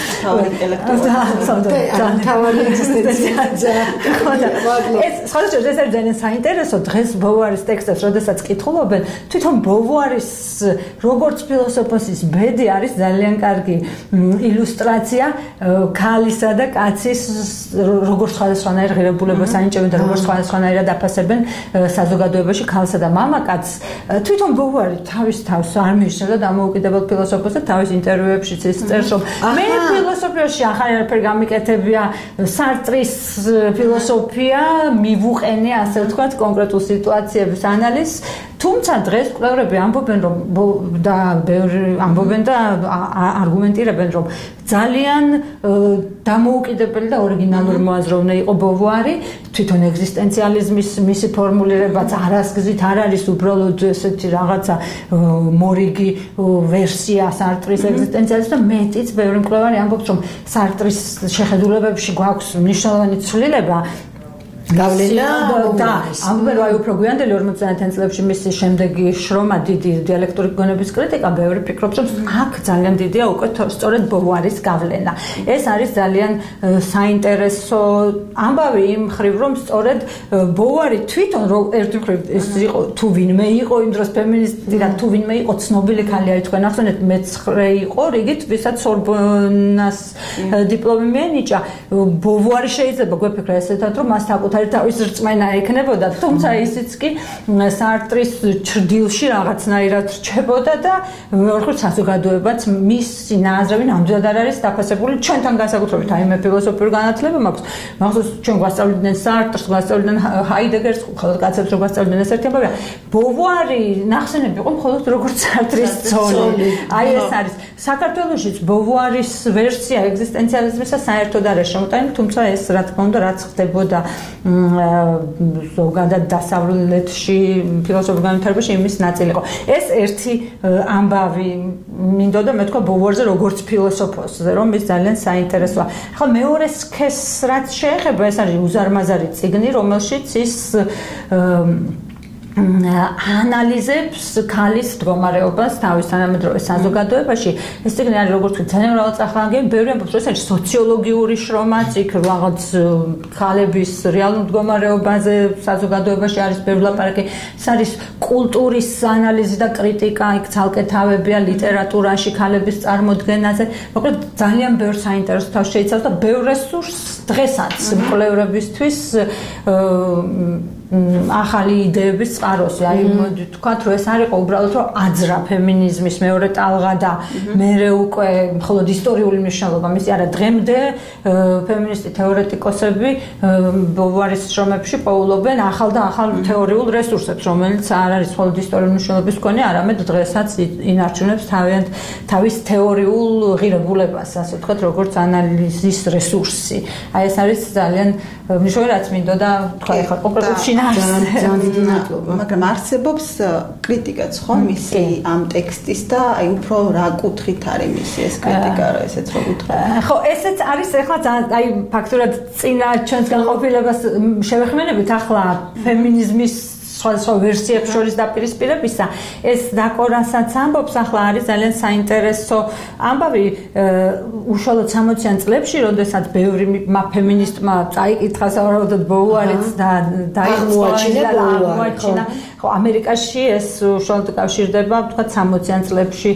თავარ ეგზისტენციალისტად. ეს სხვადასხვა ეს არის ძალიან საინტერესო დღეს ბოვუარის ტექსტებს, როდესაც კითხულობენ, თვითონ ბოვუარის როგორც ფილოსოფოსის ბედი არის ძალიან კარგი ილუსტრაცია ქალისა და კაცის როგორც სხვადასხვანაირ ღირებულებას ანიჭებენ და როგორც სხვადასხვანაირად აფასებენ საზოგადოებაში ქალსა და მამაკაცს. თვითონ ბოვუარი თავის თავს არ მიიჩნევდა დამოუკიდებელ ფილოსოფოსს და თავის ინტერვიუებშიც ის წერს, რომ მე ფილოსოფიაში ახალი არაფერი გამიკეთებია, სარტრის ფილოსოფია მივუყენე, ასე ვთქვათ, კონკრეტულ სიტუაციების ანალიზს. თუმცა დღეს კვლევრები ამბობენ, რომ და ამბობენ და არგუმენტირებენ, რომ ძალიან დამოუკიდებელი და ორიგინალური მოაზროვნე იყო ბოვუარი, თვითონ ეგზისტენციალიზმის მისი ფორმულირებაც არასგზით არ არის უბრალოდ ესეთი რაღაცა მორიგი ვერსია სარტრის ეგზისტენციალიზმის და მეტიც ბევრი მკვლევარი ამბობს, რომ სარტრის შეხედულებებში გვაქვს მნიშვნელოვანი ცვლილება გავლენა და ამბობენ, რომ აი უფრო გვიანდელი 50-იან წლებში მისი შემდეგი შრომა დიდი დიალექტური გონების კრიტიკა, ბევრი ფიქრობს, რომ აქ ძალიან დიდია უკვე სწორედ ბოვუარის გავლენა. ეს არის ძალიან საინტერესო ამბავი იმ მხრივ, რომ სწორედ ბოვუარი თვითონ ერთი მხრივ ეს იყო თუ ვინმე იყო იმ დროს ფემინისტი და თუ ვინმე იყო ცნობილი ქალი, აი თქვენ ახსენეთ, მეცხრე იყო რიგით, ვისაც სორბონას დიპლომი მიენიჭა. ბოვუარი შეიძლება გვეფიქრა ესეთად, რომ მას საკუთარი საერთავის რწმენა ექნებოდა, თუმცა ისიც კი სარტრის ჭრდილში რაღაცნაირად რჩებოდა და მეორე საზოგადოებაც მისი ნაზრები ნამდვილად არ არის დაფასებული ჩვენთან განსაკუთრებით აი მე ფილოსოფიური განათლება მაქვს მახსოვს ჩვენ გვასწავლიდნენ სარტრს გვასწავლიდნენ ჰაიდეგერს ხოლმე კაცებს რო გვასწავლიდნენ ეს ერთი ამბავია ბოვუარი ნახსენები იყო მხოლოდ როგორც სარტრის ძოლი აი ეს არის საქართველოშიც ბოვუარის ვერსია ეგზისტენციალიზმისა საერთოდ არ არის შემოტანილი თუმცა ეს რა თქმა უნდა რაც ხდებოდა ზოგადად დასავლეთში ფილოსოფიურ განვითარებაში იმის ნაწილი იყო ეს ერთი ამბავი მინდოდა მე თქვა ბოვუარზე როგორც ფილოსოფოსზე რომ ის ძალიან საინტერესოა ახლა მეორე სქესს რაც შეეხება ეს არის უზარმაზარი წიგნი რომელშიც ის ანალიზებს ქალის მდგომარეობას თავის თანამედროვე საზოგადოებაში ეს წიგნი არის როგორც ვთქვი ძალიან მრავალწახნაგები ბევრი ამბობს რომ ეს არის სოციოლოგიური შრომაც იქ რაღაც ქალების რეალურ მდგომარეობაზე საზოგადოებაში არის ბევრი ლაპარაკი ეს არის კულტურის ანალიზი და კრიტიკა იქ ცალკე თავებია ლიტერატურაში ქალების წარმოდგენაზე მოკლედ ძალიან ბევრ საინტერესო თავს შეიცავს და ბევრ რესურსს დღესაც მკვლევრებისთვის ახალი იდეების წყაროსი აი თქვათ რომ ეს არ იყო უბრალოდ რომ აძრა ფემინიზმის მეორე ტალღა და მერე უკვე მხოლოდ ისტორიული მნიშვნელობა მისი არა დღემდე ფემინისტი თეორეტიკოსები ბოვუარის შრომებში პოულობენ ახალ და ახალ თეორიულ რესურსებს რომელიც არ არის მხოლოდ ისტორიული მნიშვნელობის მქონე არამედ დღესაც ინარჩუნებს თავის თეორიულ ღირებულებას ასე ვთქვათ როგორც ანალიზის რესურსი აი ეს არის ძალიან მნიშვნელოვანი რაც მინდოდა თქვა ახლა კონკრეტულად მაგრამ არსებობს კრიტიკაც ხო მისი ამ ტექსტის და აი უფრო რა კუთხით არის მისი ეს კრიტიკა რა ესეც რო გითხრათ ხო ესეც არის ახლა აი ფაქტურად წინა ჩვენს განყოფილებას შევეხმენებით ახლა ფემინიზმის სხვა ვერსიებს შორის დაპირისპირებისა ეს დაკორასაც ამბობს ახლა არის ძალიან საინტერესო ამბავი უშუალოდ 60-იან წლებში როდესაც ბევრი ფემინისტმა წაიკითხა სავარაუდოდ ბოვუარიც და დააღმოაჩინა ხო ამერიკაში ეს უშუალოდ კავშირდება თქვა 60-იან წლებში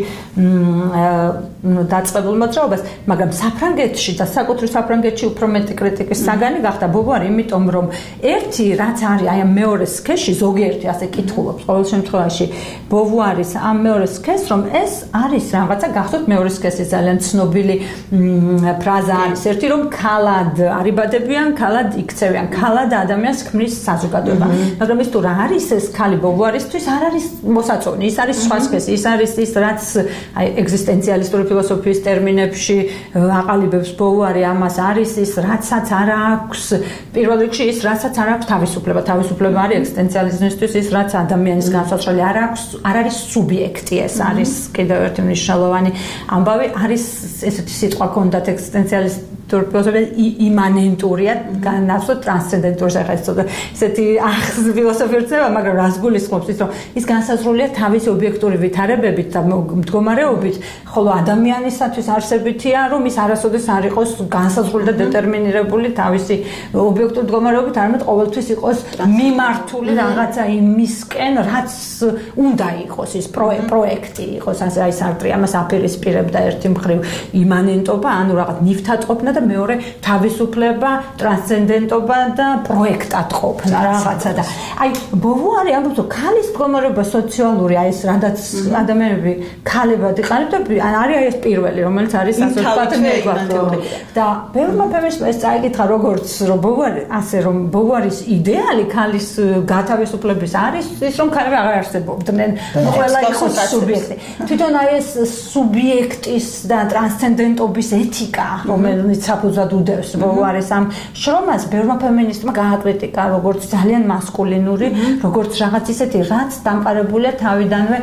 დაწყებულ მოძრაობას მაგრამ საფრანგეთში და საკუთრივ საფრანგეთში უფრო მეტი კრიტიკის საგანი გახდა ბოვუარი იმიტომ რომ ერთი რაც არის აი მეორე სქესში ზოგიერთი ასე კითხულობს ყოველ შემთხვევაში ბოვუარის ამ მეორე სქესს რომ ეს არის რაღაცა გახსოვთ მეორე სქესის ძალიან ცნობილი ფრაზა არის ერთი რომ ქალად არიბადებიან ქალად იქცევიან ქალად ადამიანს ქმნის საზოგადოება მაგრამ ის თუ რა არის ეს ქალი ბოვუარისთვის არ არის მოსაწონი ის არის სხვა სქესი ის არის ის რაც აი ეგზისტენციალისტური ფილოსოფიის ტერმინებში აყალიბებს ბოვუარი ამას არის ის რაცაც არ აქვს პირველ რიგში ის რასაც არ აქვს თავისუფლება არის ეგზისტენციალიზმისთვის ის რაც ადამიანის განსაცვლელი არ არის სუბიექტი ეს არის კიდევ ერთი მნიშვნელოვანი ამბავი არის ესეთი სიტყვა კონდათ ეგზისტენციალისტ იმანენტურია განსხვავებით ტრანსცენდენტურს ახლა ესეთი ფილოსოფიური ცნება მაგრამ რას გულისხმობს ის რომ ის განსაზღვრულია თავის ობიექტური ვითარებებით და მდგომარეობით ხოლო ადამიანისათვის არსებითია რომ ის არასოდეს არ იყოს განსაზღვრული და დეტერმინირებული თავისი ობიექტური მდგომარეობით არამედ ყოველთვის იყოს მიმართული რაღაცა იმისკენ რაც უნდა იყოს ის პროექტი იყოს ასე აი სარტრი ამას აპირისპირებდა ერთი მხრივ იმანენტობა ანუ რაღაც ნივთატყოფნა და მეორე თავისუფლება, ტრანსცენდენტობა და პროექტად ყოფნა რაღაცა და აი ბოვუარი ამბობს რომ ქალის მდგომარეობა სოციალური აი ეს რადაც ადამიანები ქალებად იყარებენ არის ეს პირველი რომელიც არის ასე ვთქვათ ნეგატიური და ბევრმა ფემინისტმა ეს წაიკითხა როგორც რომ ბოვუარი ასე რომ ბოვუარის იდეალი ქალის გათავისუფლების არის ის რომ ქალები აღარ არსებობდნენ ყველა იყოს სუბიექტი თვითონ აი ეს სუბიექტის და ტრანსცენდენტობის ეთიკა რომელიც საფუძვლად უდევს ბოვუარის ამ შრომას ბევრმა ფემინისტმა გააკრიტიკა როგორც ძალიან მასკულინური როგორც რაღაც ისეთი რაც დამყარებულია თავიდანვე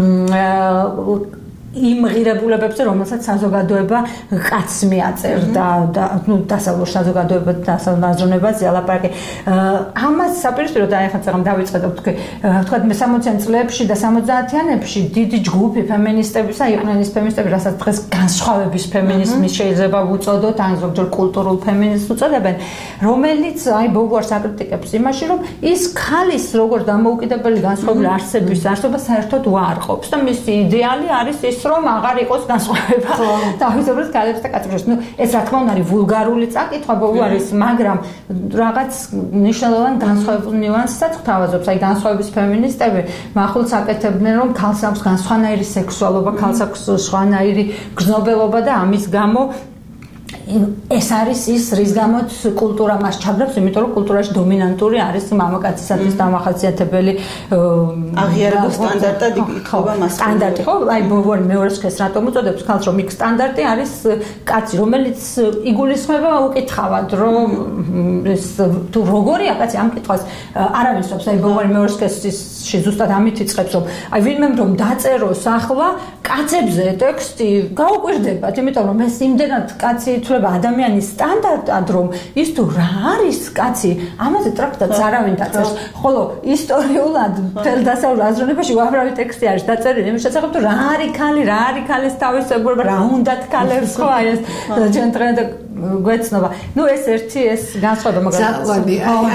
იმ ღირებულებებზე რომელსაც საზოგადოება კაცს მიაწერდა და ნუ დასავლურ საზოგადოებად დასავლნაზრუნებაზე ალაპარაკი ამას საპირისპიროდ აი ახლა წაღამ დავიწყე და ვთქვათ მე 60-იან წლებში და 70-იანებში დიდი ჯგუფი ფემინისტებისა იყვნენ ის ფემინისტები რასაც დღეს განსხვავების ფემინიზმის შეიძლება ვუწოდოთ ან ზოგჯერ კულტურულ ფემინიზმს უწოდებენ რომელიც აი ბოვუარს აკრიტიკებს იმაში რომ ის ქალის როგორც დამოუკიდებელი განსხვავებული არსების არსება საერთოდ უარყოფს და მისი იდეალი არის ის რომ აღარ იყოს განსხვავება თავისუფლად ქალებსა და კაცებს. ნუ ეს რა თქმა უნდა არის ვულგარული წაკითხვა ბოლო არის, მაგრამ რაღაც მნიშვნელოვან განსხვავებულ ნიუანსსაც გვთავაზობს. აი განსხვავების ფემინისტები მახულს აკეთებდნენ რომ ქალს აქვს განსხვანაირი სექსუალობა, ქალს აქვს სხვანაირი გრძნობელობა და ამის გამო ეს არის ის რის გამოც კულტურა მას ჩაგდებს, იმიტომ რომ კულტურაში დომინანტური არის მამაკაცისათვის დამახასიათებელი აღიარებულ სტანდარტად იქნება მას. სტანდარტი ხო? აი ბოლო მეორე სქეს რატომ უწოდებს ქალს, რომ იქ სტანდარტი არის კაცი, რომელიც იგულისხმება უკითხავად, რომ ეს თუ როგორია კაცი ამ კითხვას არავინ სწობს. აი ბოლო მეორე სქესში ზუსტად ამით იწყებს, რომ აი ვინმე რომ დაწეროს ახლა კაცებზე ტექსტი გაუკვირდებათ, იმიტომ რომ ეს იმდენად კაცი ითვლება ადამიანის სტანდარტად, რომ ის თუ რა არის კაცი, ამაზე ტრაქტატს არავინ დაწერს. ხოლო ისტორიულად მთელ დასავლურ აზროვნებაში უამრავი ტექსტი არის დაწერილი იმის შესახებ, თუ რა არის ქალი, რა არის ქალის თავისებურება, რა უნდათ ქალებს ხო აი ეს ჩვენ დღემდე გვეცნობა. ნუ ეს ერთი ეს განსხვავება მაგალითად. ზაყვანი.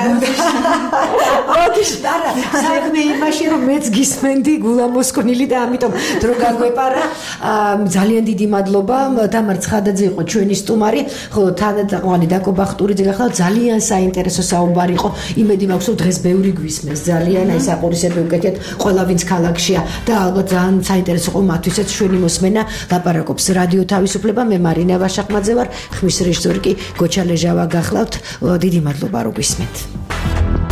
ოდის არა, საქმე იმაში რომ მეც გისმენდი გულამოსკვნილი და ამიტომ დრო გაგვეპარა. ძალიან დიდი მადლობა თამარ ცხადაძე იყო ჩვენი სტუმარი. ხო თანადამყარი დაკო ბახტურიძე გახდა ძალიან საინტერესო საუბარი იყო. იმედი მაქვს რომ დღეს ბევრი გვისმენს ძალიან აი საყურისები უკეთეთ ყველა ვინც ქალაქშია და ალბათ ძალიან საინტერესო იყო მათთვისაც ჩვენი მოსმენა. ლაპარაკობს რადიო თავისუფლება, მე მარინა ვაშახმაძე ვარ, ხმის რეჟისორი კი გოჩა ლეჟავა გახლავთ. დიდი მადლობა რომ გვისმენთ.